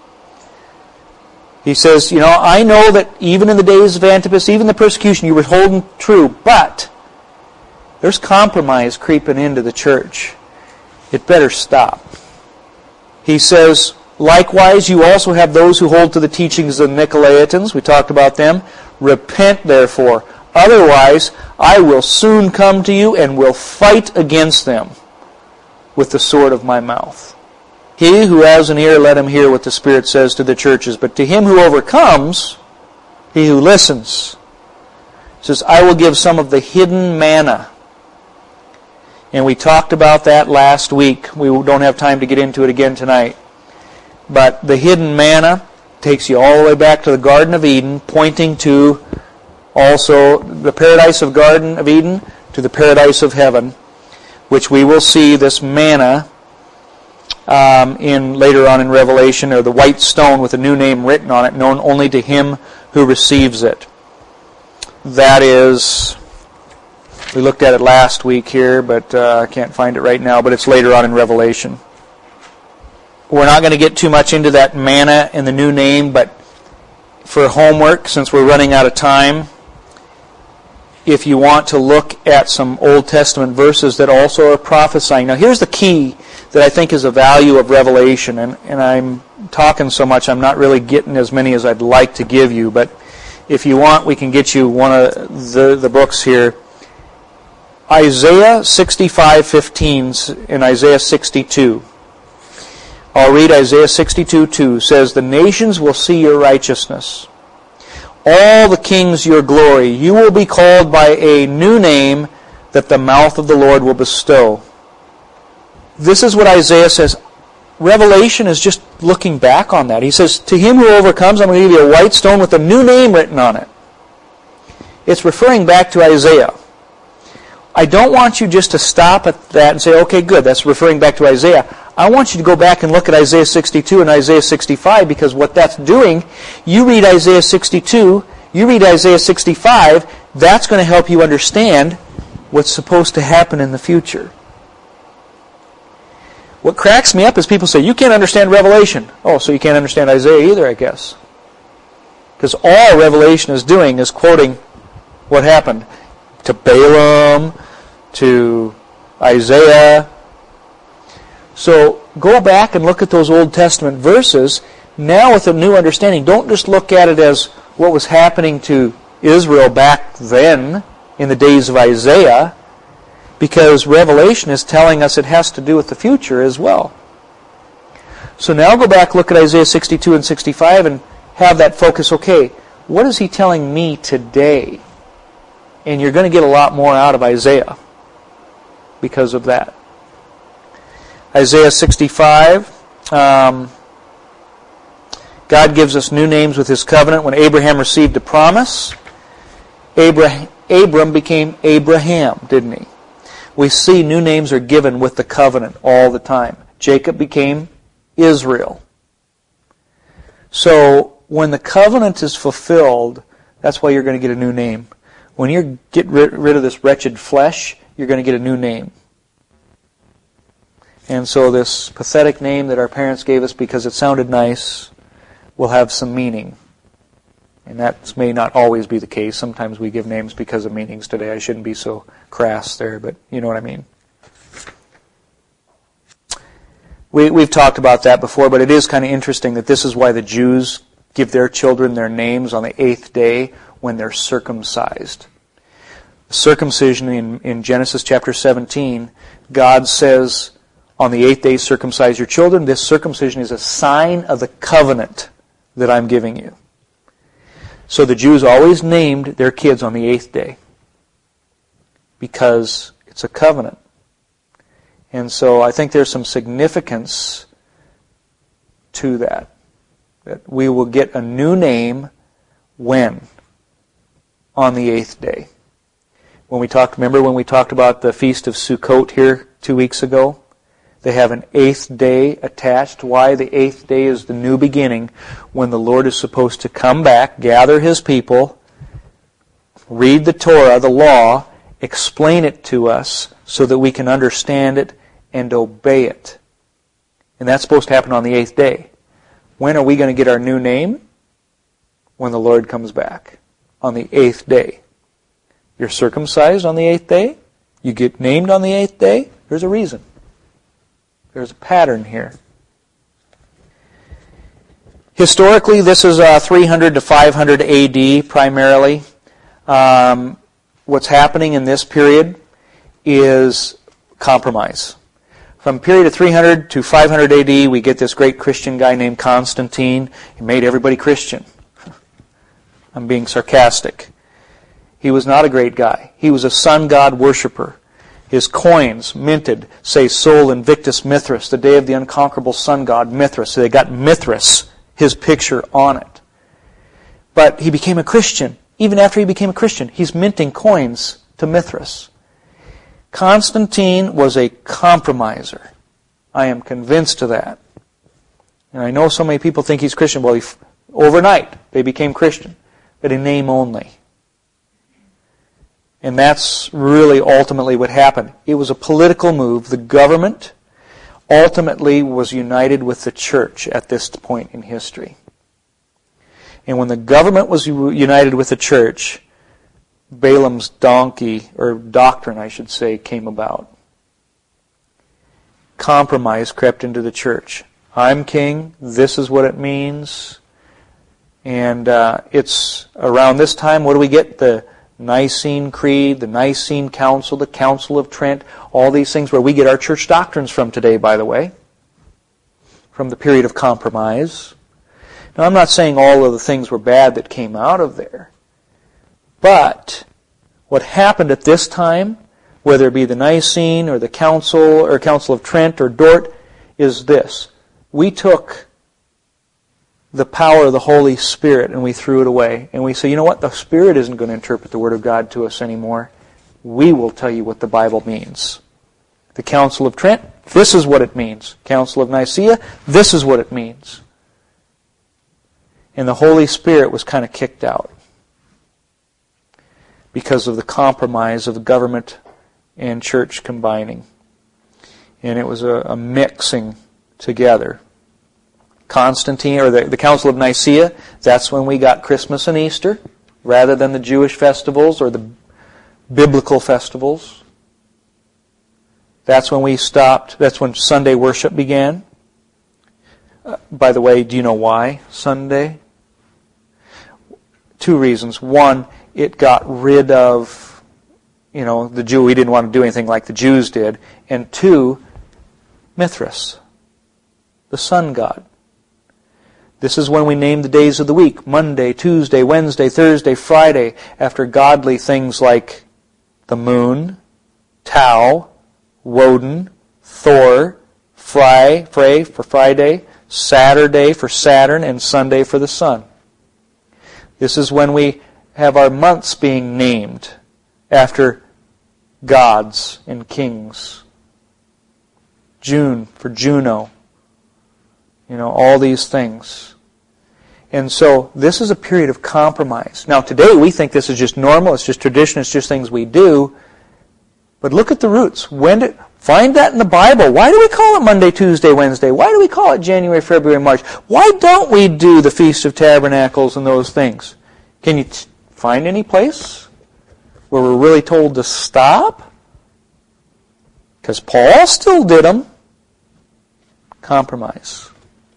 He says, I know that even in the days of Antipas, even the persecution, you were holding true, but there's compromise creeping into the church. It better stop. He says, likewise, you also have those who hold to the teachings of the Nicolaitans. We talked about them. Repent, therefore. Otherwise, I will soon come to you and will fight against them with the sword of my mouth. He who has an ear, let him hear what the Spirit says to the churches. But to him who overcomes, he who listens, says, I will give some of the hidden manna. And we talked about that last week. We don't have time to get into it again tonight. But the hidden manna takes you all the way back to the Garden of Eden, pointing to also the paradise of Garden of Eden to the paradise of heaven, which we will see this manna in later on in Revelation, or the white stone with a new name written on it, known only to him who receives it. That is, we looked at it last week here, but I can't find it right now, but it's later on in Revelation. We're not going to get too much into that manna and the new name, but for homework, since we're running out of time, if you want to look at some Old Testament verses that also are prophesying. Now here's the key that I think is a value of Revelation, and I'm talking so much I'm not really getting as many as I'd like to give you, but if you want, we can get you one of the books here. Isaiah 65:15 and Isaiah 62. I'll read Isaiah 62:2. Says, the nations will see your righteousness, all the kings your glory. You will be called by a new name that the mouth of the Lord will bestow. This is what Isaiah says. Revelation is just looking back on that. He says, to him who overcomes, I'm going to give you a white stone with a new name written on it. It's referring back to Isaiah. I don't want you just to stop at that and say, okay, good, that's referring back to Isaiah. I want you to go back and look at Isaiah 62 and Isaiah 65, because what that's doing, you read Isaiah 62, you read Isaiah 65, that's going to help you understand what's supposed to happen in the future. What cracks me up is people say, you can't understand Revelation. Oh, so you can't understand Isaiah either, I guess. Because all Revelation is doing is quoting what happened to Balaam, to Isaiah. So go back and look at those Old Testament verses now with a new understanding. Don't just look at it as what was happening to Israel back then in the days of Isaiah, because Revelation is telling us it has to do with the future as well. So now go back, look at Isaiah 62 and 65 and have that focus. Okay, what is he telling me today? And you're going to get a lot more out of Isaiah because of that. Isaiah 65, God gives us new names with his covenant. When Abraham received a promise, Abram became Abraham, didn't he? We see new names are given with the covenant all the time. Jacob became Israel. So when the covenant is fulfilled, that's why you're going to get a new name. When you get rid of this wretched flesh, you're going to get a new name. And so this pathetic name that our parents gave us because it sounded nice will have some meaning. And that may not always be the case. Sometimes we give names because of meanings today. I shouldn't be so crass there, but you know what I mean. We've talked about that before, but it is kind of interesting that this is why the Jews give their children their names on the 8th day when they're circumcised. Circumcision in Genesis chapter 17, God says, on the 8th day circumcise your children. This circumcision is a sign of the covenant that I'm giving you. So the Jews always named their kids on the 8th day because it's a covenant. And so I think there's some significance to that we will get a new name when? On the 8th day. Remember when we talked about the Feast of Sukkot here 2 weeks ago? They have an 8th day attached. Why? The 8th day is the new beginning when the Lord is supposed to come back, gather His people, read the Torah, the law, explain it to us so that we can understand it and obey it. And that's supposed to happen on the 8th day. When are we going to get our new name? When the Lord comes back. On the 8th day. You're circumcised on the 8th day. You get named on the 8th day. There's a reason. There's a pattern here. Historically, this is 300 to 500 AD primarily. What's happening in this period is compromise. From a period of 300 to 500 AD, we get this great Christian guy named Constantine. He made everybody Christian. I'm being sarcastic. He was not a great guy. He was a sun god worshiper. His coins minted say Sol Invictus Mithras, the day of the unconquerable sun god Mithras. So they got Mithras, his picture, on it. But he became a Christian. Even after he became a Christian, he's minting coins to Mithras. Constantine was a compromiser. I am convinced of that. And I know so many people think he's Christian. Well, overnight they became Christian, but in name only. And that's really ultimately what happened. It was a political move. The government ultimately was united with the church at this point in history. And when the government was united with the church, Balaam's donkey, or doctrine I should say, came about. Compromise crept into the church. I'm king, this is what it means. And it's around this time, what do we get? The Nicene Creed, the Nicene Council, the Council of Trent, all these things where we get our church doctrines from today, by the way, from the period of compromise. Now, I'm not saying all of the things were bad that came out of there. But what happened at this time, whether it be the Nicene or the Council or Council of Trent or Dort, is this. We took the power of the Holy Spirit and we threw it away. And we say, you know what? The Spirit isn't going to interpret the Word of God to us anymore. We will tell you what the Bible means. The Council of Trent, this is what it means. Council of Nicaea, this is what it means. And the Holy Spirit was kind of kicked out because of the compromise of the government and church combining. And it was a mixing together. Constantine, or the Council of Nicaea, that's when we got Christmas and Easter, rather than the Jewish festivals or the biblical festivals. That's when we stopped, that's when Sunday worship began. By the way, do you know why Sunday? 2 reasons. One, it got rid of, the Jew. We didn't want to do anything like the Jews did. And 2, Mithras, the sun god. This is when we named the days of the week. Monday, Tuesday, Wednesday, Thursday, Friday, after godly things like the moon, Tau, Woden, Thor, Frey for Friday, Saturday for Saturn, and Sunday for the sun. This is when we have our months being named after gods and kings. June for Juno. All these things. And so this is a period of compromise. Now today we think this is just normal, it's just tradition, it's just things we do. But look at the roots. Find that in the Bible. Why do we call it Monday, Tuesday, Wednesday? Why do we call it January, February, March? Why don't we do the Feast of Tabernacles and those things? Can you find any place where we're really told to stop? Because Paul still did them. Compromise.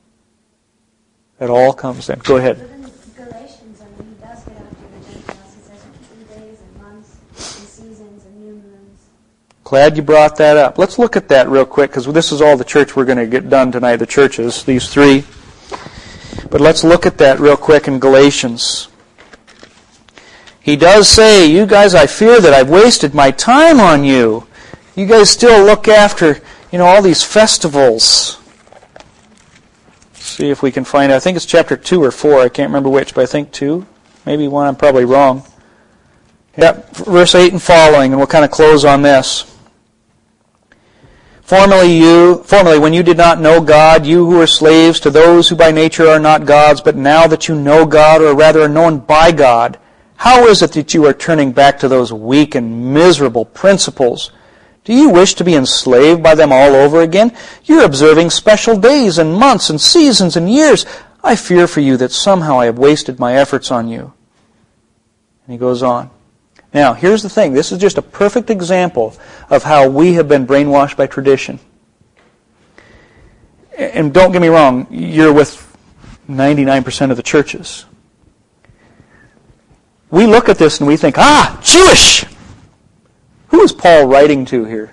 It all comes in. Go ahead. But in Galatians, he does get after the Gentiles. He says 2 days and months and seasons and new moons. Glad you brought that up. Let's look at that real quick, because this is all the church we're going to get done tonight, the churches, these 3. But let's look at that real quick in Galatians. He does say, you guys, I fear that I've wasted my time on you. You guys still look after, all these festivals. Let's see if we can find it. I think it's chapter 2 or 4. I can't remember which, but I think 2. Maybe 1. I'm probably wrong. Yep, verse 8 and following, and we'll kind of close on this. Formerly, when you did not know God, you who were slaves to those who by nature are not gods, but now that you know God, or rather are known by God, how is it that you are turning back to those weak and miserable principles? Do you wish to be enslaved by them all over again? You're observing special days and months and seasons and years. I fear for you that somehow I have wasted my efforts on you. And he goes on. Now, here's the thing. This is just a perfect example of how we have been brainwashed by tradition. And don't get me wrong, you're with 99% of the churches. We look at this and we think, Jewish! Who is Paul writing to here?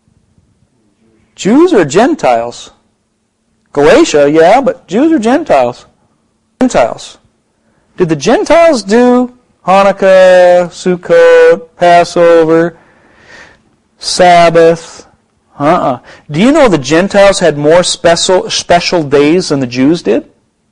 Jews or Gentiles? Galatia, yeah, but Jews or Gentiles? Gentiles. Did the Gentiles do Hanukkah, Sukkot, Passover, Sabbath? Do you know the Gentiles had more special days than the Jews did?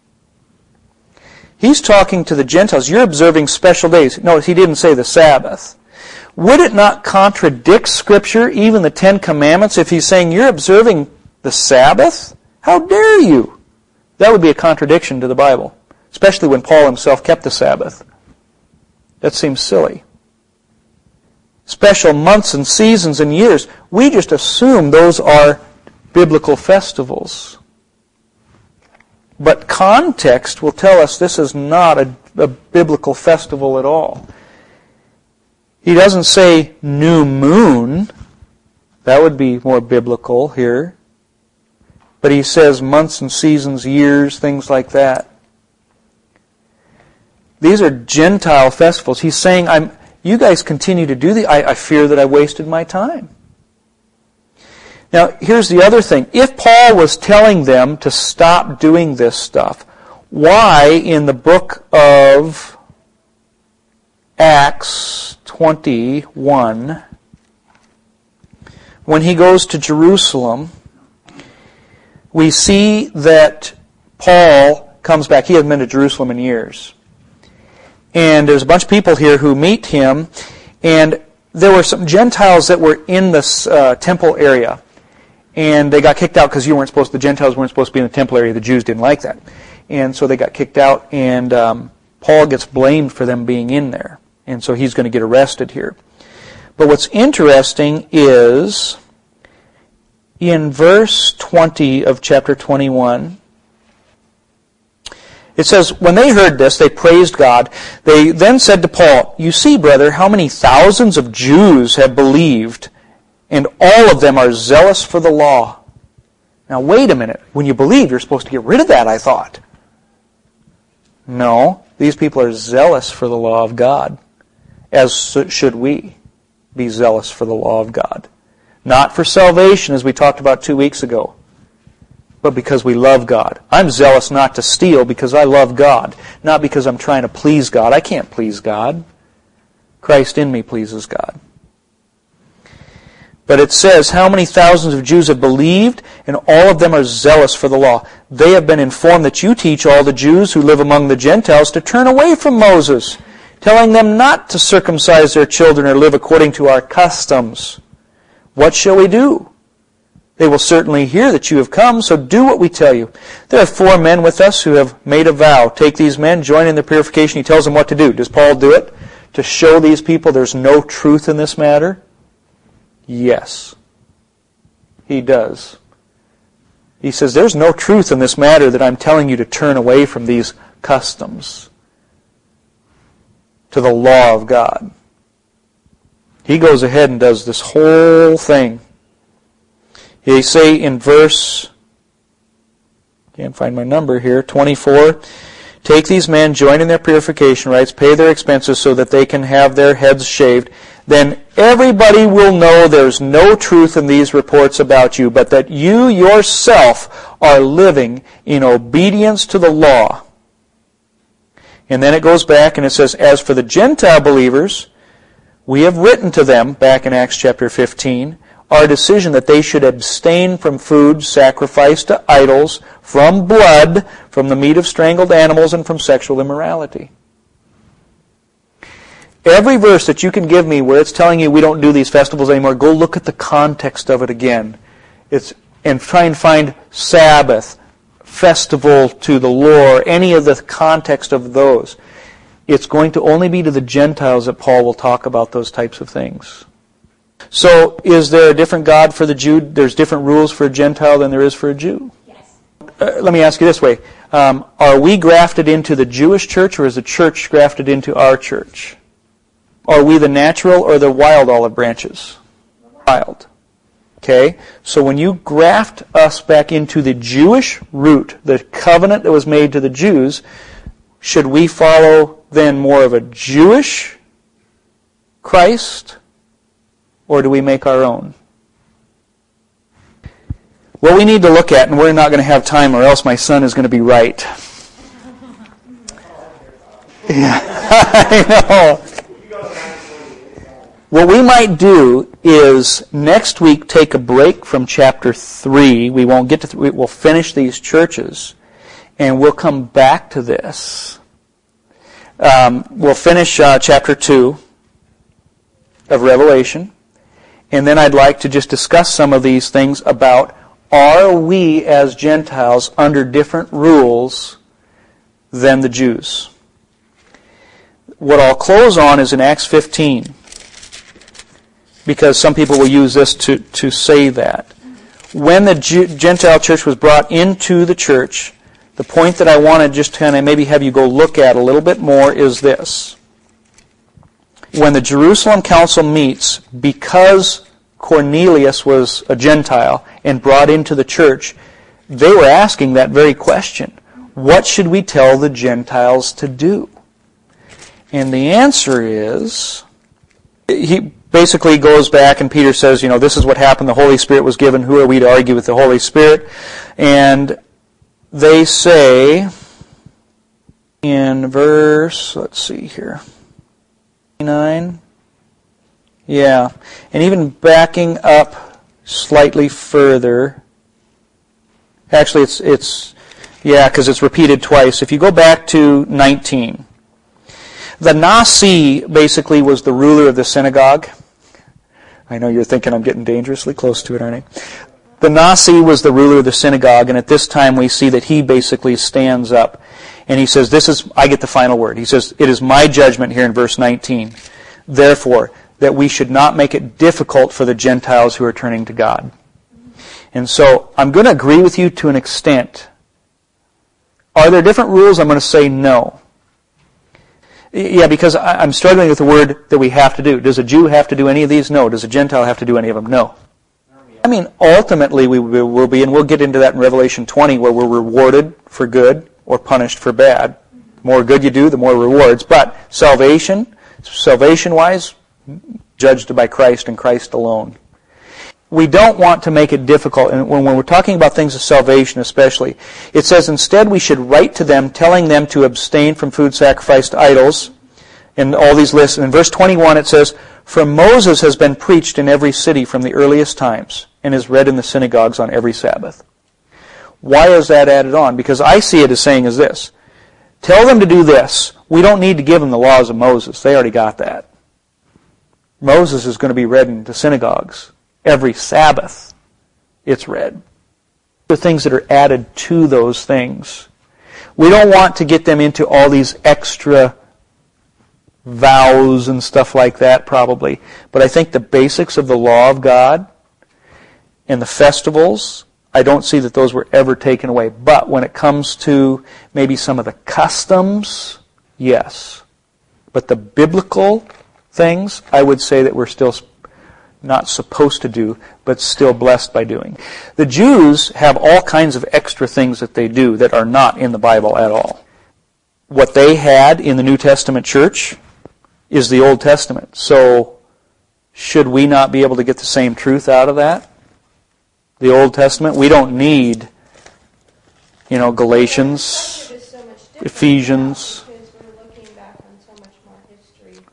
He's talking to the Gentiles. You're observing special days. No, he didn't say the Sabbath. Would it not contradict Scripture, even the Ten Commandments, if he's saying you're observing the Sabbath? How dare you? That would be a contradiction to the Bible, especially when Paul himself kept the Sabbath. That seems silly. Special months and seasons and years. We just assume those are biblical festivals. But context will tell us this is not a biblical festival at all. He doesn't say new moon. That would be more biblical here. But he says months and seasons, years, things like that. These are Gentile festivals. He's saying, you guys continue to do these. I fear that I wasted my time. Now, here's the other thing. If Paul was telling them to stop doing this stuff, why in the book of Acts 21, when he goes to Jerusalem, we see that Paul comes back. He hasn't been to Jerusalem in years. And there's a bunch of people here who meet him, and there were some Gentiles that were in this temple area, and they got kicked out because the Gentiles weren't supposed to be in the temple area. The Jews didn't like that. And so they got kicked out, and Paul gets blamed for them being in there. And so he's going to get arrested here. But what's interesting is, in verse 20 of chapter 21, it says, when they heard this, they praised God. They then said to Paul, you see, brother, how many thousands of Jews have believed, and all of them are zealous for the law. Now, wait a minute. When you believe, you're supposed to get rid of that, I thought. No, these people are zealous for the law of God, as should we be zealous for the law of God. Not for salvation, as we talked about 2 weeks ago, but because we love God. I'm zealous not to steal because I love God, not because I'm trying to please God. I can't please God. Christ in me pleases God. But it says, how many thousands of Jews have believed, and all of them are zealous for the law. They have been informed that you teach all the Jews who live among the Gentiles to turn away from Moses, telling them not to circumcise their children or live according to our customs. What shall we do? They will certainly hear that you have come, so do what we tell you. There are 4 men with us who have made a vow. Take these men, join in the purification. He tells them what to do. Does Paul do it to show these people there's no truth in this matter? Yes, he does. He says, there's no truth in this matter that I'm telling you to turn away from these customs to the law of God. He goes ahead and does this whole thing. They say in verse, can't find my number here, 24, take these men, join in their purification rites, pay their expenses so that they can have their heads shaved. Then everybody will know there's no truth in these reports about you, but that you yourself are living in obedience to the law. And then it goes back and it says, as for the Gentile believers, we have written to them, back in Acts chapter 15, our decision that they should abstain from food sacrificed to idols, from blood, from the meat of strangled animals, and from sexual immorality. Every verse that you can give me where it's telling you we don't do these festivals anymore, go look at the context of it again. And try and find Sabbath, festival to the Lord, any of the context of those. It's going to only be to the Gentiles that Paul will talk about those types of things. So, is there a different God for the Jew? There's different rules for a Gentile than there is for a Jew? Yes. Let me ask you this way. Are we grafted into the Jewish church, or is the church grafted into our church? Are we the natural or the wild olive branches? Wild. Okay? So when you graft us back into the Jewish root, the covenant that was made to the Jews, should we follow then more of a Jewish Christ, or do we make our own? What we need to look at, and we're not going to have time or else my son is going to be right. Yeah, I know. What we might do is next week take a break from chapter 3. We won't get to we'll finish these churches, and we'll come back to this. We'll finish chapter 2 of Revelation, and then I'd like to just discuss some of these things about, are we as Gentiles under different rules than the Jews? What I'll close on is in Acts 15. Because some people will use this to say that. When the Gentile church was brought into the church, the point that I want to just kind of maybe have you go look at a little bit more is this. When the Jerusalem council meets, because Cornelius was a Gentile and brought into the church, they were asking that very question. What should we tell the Gentiles to do? And the answer is, he basically goes back and Peter says, this is what happened. The Holy Spirit was given. Who are we to argue with the Holy Spirit? And they say in verse, let's see here, 9. Yeah. And even backing up slightly further. Actually, because it's repeated twice. If you go back to 19. The Nasi basically was the ruler of the synagogue. I know you're thinking I'm getting dangerously close to it, aren't I? The Nasi was the ruler of the synagogue, and at this time we see that he basically stands up and he says, I get the final word. He says, it is my judgment here in verse 19, therefore, that we should not make it difficult for the Gentiles who are turning to God. And so I'm going to agree with you to an extent. Are there different rules? I'm going to say no. Yeah, because I'm struggling with the word that we have to do. Does a Jew have to do any of these? No. Does a Gentile have to do any of them? No. I mean, ultimately we will be, and we'll get into that in Revelation 20, where we're rewarded for good or punished for bad. The more good you do, the more rewards. But salvation-wise, judged by Christ and Christ alone. We don't want to make it difficult, and when we're talking about things of salvation especially, it says instead we should write to them telling them to abstain from food sacrificed to idols, and all these lists. And in verse 21 it says, for Moses has been preached in every city from the earliest times, and is read in the synagogues on every Sabbath. Why is that added on? Because I see it as saying is this, tell them to do this. We don't need to give them the laws of Moses. They already got that. Moses is going to be read in the synagogues. Every Sabbath, it's read. The things that are added to those things. We don't want to get them into all these extra vows and stuff like that, probably. But I think the basics of the law of God and the festivals, I don't see that those were ever taken away. But when it comes to maybe some of the customs, yes. But the biblical things, I would say that we're still not supposed to do, but still blessed by doing. The Jews have all kinds of extra things that they do that are not in the Bible at all. What they had in the New Testament church is the Old Testament. So, should we not be able to get the same truth out of that? The Old Testament? We don't need, Galatians, Ephesians. Because we're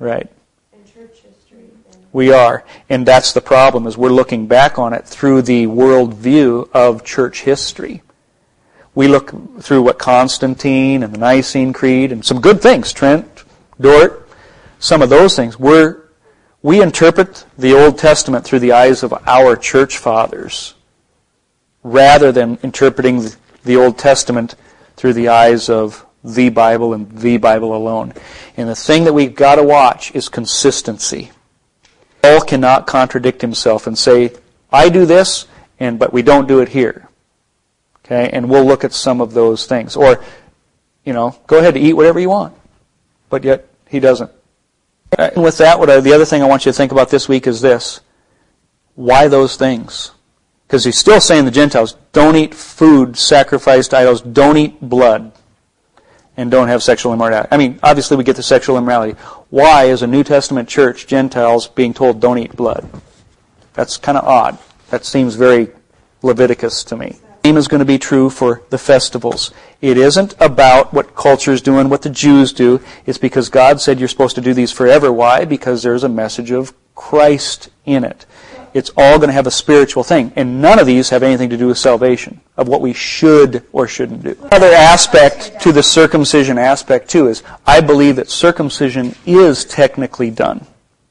Right. In church history. We are. And that's the problem, is we're looking back on it through the worldview of church history. We look through what Constantine and the Nicene Creed and some good things, Trent, Dort, some of those things. We interpret the Old Testament through the eyes of our church fathers rather than interpreting the Old Testament through the eyes of the Bible and the Bible alone. And the thing that we've got to watch is consistency. Paul cannot contradict himself and say, I do this, but we don't do it here. Okay, and we'll look at some of those things. Or, go ahead to eat whatever you want. But yet, he doesn't. And with that, the other thing I want you to think about this week is this. Why those things? Because he's still saying to the Gentiles, don't eat food sacrificed to idols, don't eat blood, and don't have sexual immorality. I mean, obviously we get the sexual immorality. Why is a New Testament church, Gentiles, being told don't eat blood? That's kind of odd. That seems very Leviticus to me. The same is going to be true for the festivals. It isn't about what cultures do and what the Jews do. It's because God said you're supposed to do these forever. Why? Because there's a message of Christ in it. It's all going to have a spiritual thing. And none of these have anything to do with salvation, of what we should or shouldn't do. Another aspect to the circumcision aspect, too, is I believe that circumcision is technically done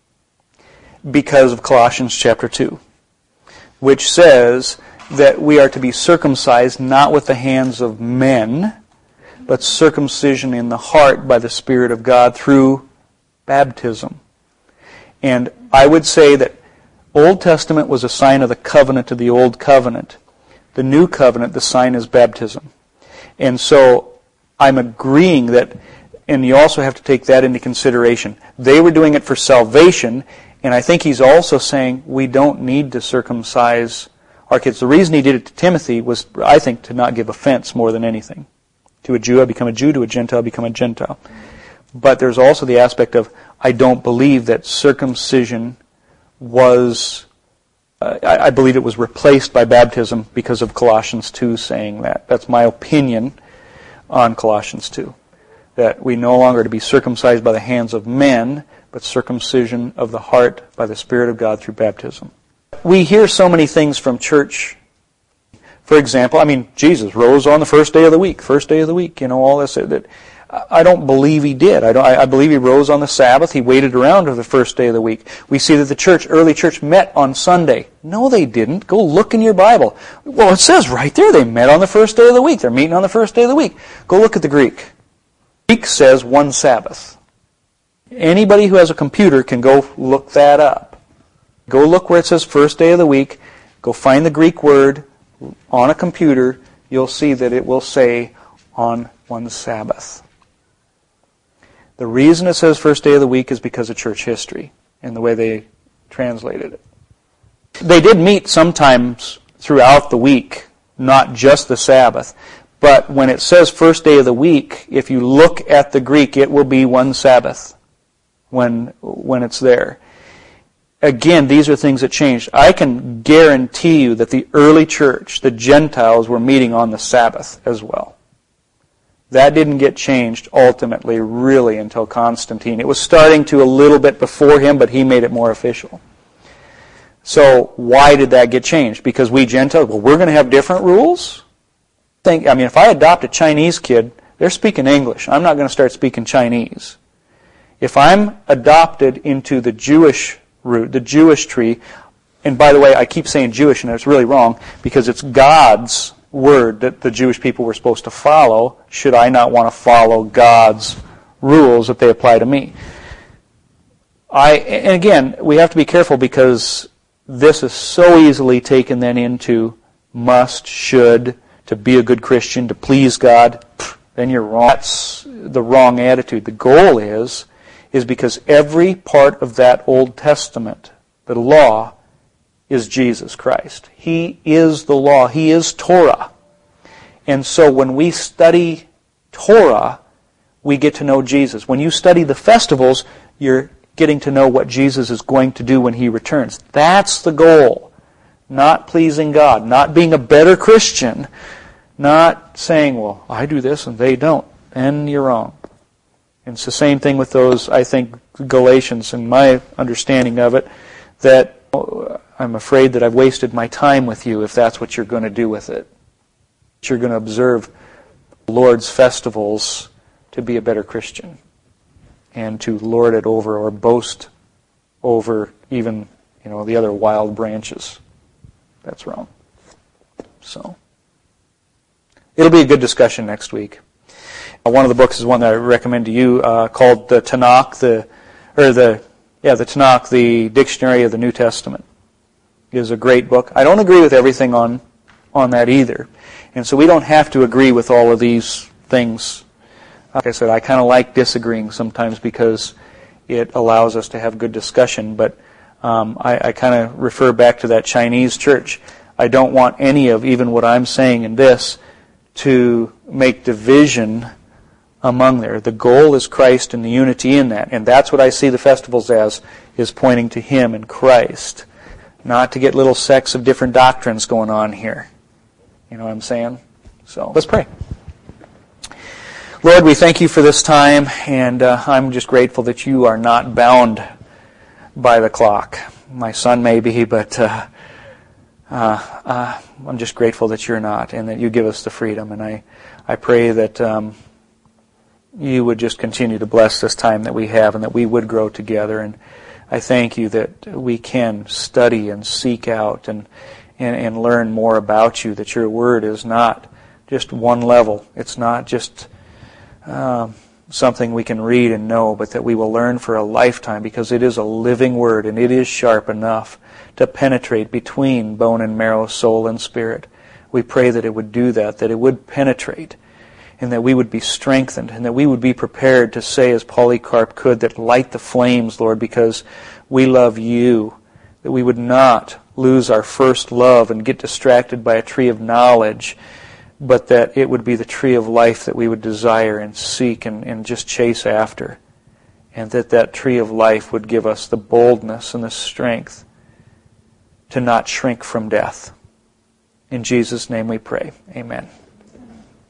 because of Colossians chapter 2, which says that we are to be circumcised not with the hands of men, but circumcision in the heart by the Spirit of God through baptism. And I would say that Old Testament was a sign of the covenant of the Old Covenant. The New Covenant, the sign is baptism. And so I'm agreeing that, and you also have to take that into consideration. They were doing it for salvation, and I think he's also saying we don't need to circumcise our kids. The reason he did it to Timothy was, I think, to not give offense more than anything. To a Jew, I become a Jew. To a Gentile, I become a Gentile. But there's also the aspect of, I don't believe that circumcision was, I believe it was replaced by baptism because of Colossians 2 saying that. That's my opinion on Colossians 2. That we no longer are to be circumcised by the hands of men, but circumcision of the heart by the Spirit of God through baptism. We hear so many things from church. For example, Jesus rose on the first day of the week, all this. I don't believe he did. I believe he rose on the Sabbath. He waited around for the first day of the week. We see that the early church met on Sunday. No, they didn't. Go look in your Bible. Well, it says right there they met on the first day of the week. They're meeting on the first day of the week. Go look at the Greek. Greek says one Sabbath. Anybody who has a computer can go look that up. Go look where it says first day of the week. Go find the Greek word on a computer. You'll see that it will say on one Sabbath. The reason it says first day of the week is because of church history and the way they translated it. They did meet sometimes throughout the week, not just the Sabbath. But when it says first day of the week, if you look at the Greek, it will be one Sabbath when it's there. Again, these are things that changed. I can guarantee you that the early church, the Gentiles, were meeting on the Sabbath as well. That didn't get changed ultimately, really, until Constantine. It was starting to a little bit before him, but he made it more official. So why did that get changed? Because we Gentiles, we're going to have different rules? If I adopt a Chinese kid, they're speaking English. I'm not going to start speaking Chinese. If I'm adopted into the Jewish root, the Jewish tree, and by the way, I keep saying Jewish, and it's really wrong, because it's God's word that the Jewish people were supposed to follow, should I not want to follow God's rules that they apply to me. And again, we have to be careful because this is so easily taken then into must, should, to be a good Christian, to please God. Then you're wrong. That's the wrong attitude. The goal is because every part of that Old Testament, the law, is Jesus Christ. He is the law. He is Torah. And so when we study Torah, we get to know Jesus. When you study the festivals, you're getting to know what Jesus is going to do when He returns. That's the goal. Not pleasing God. Not being a better Christian. Not saying, well, I do this and they don't. Then you're wrong. And it's the same thing with those, I think, Galatians, in my understanding of it, that I'm afraid that I've wasted my time with you if that's what you're going to do with it. You're going to observe the Lord's festivals to be a better Christian and to lord it over or boast over even, the other wild branches. That's wrong. So, it'll be a good discussion next week. One of the books is one that I recommend to you called the Tanakh, the Tanakh, the Dictionary of the New Testament. It is a great book. I don't agree with everything on that either. And so we don't have to agree with all of these things. Like I said, I kind of like disagreeing sometimes because it allows us to have good discussion. But I kind of refer back to that Chinese church. I don't want any of even what I'm saying in this to make division among there. The goal is Christ and the unity in that. And that's what I see the festivals as, is pointing to Him and Christ. Not to get little sects of different doctrines going on here. You know what I'm saying? So, let's pray. Lord, we thank you for this time, and I'm just grateful that you are not bound by the clock. My son may be, but I'm just grateful that you're not, and that you give us the freedom. And I pray that you would just continue to bless this time that we have, and that we would grow together. And I thank you that we can study and seek out and learn more about you, that your word is not just one level. It's not just something we can read and know, but that we will learn for a lifetime, because it is a living word and it is sharp enough to penetrate between bone and marrow, soul and spirit. We pray that it would do that it would penetrate, and that we would be strengthened, and that we would be prepared to say, as Polycarp could, that light the flames, Lord, because we love you, that we would not lose our first love and get distracted by a tree of knowledge, but that it would be the tree of life that we would desire and seek and just chase after, and that tree of life would give us the boldness and the strength to not shrink from death. In Jesus' name we pray. Amen.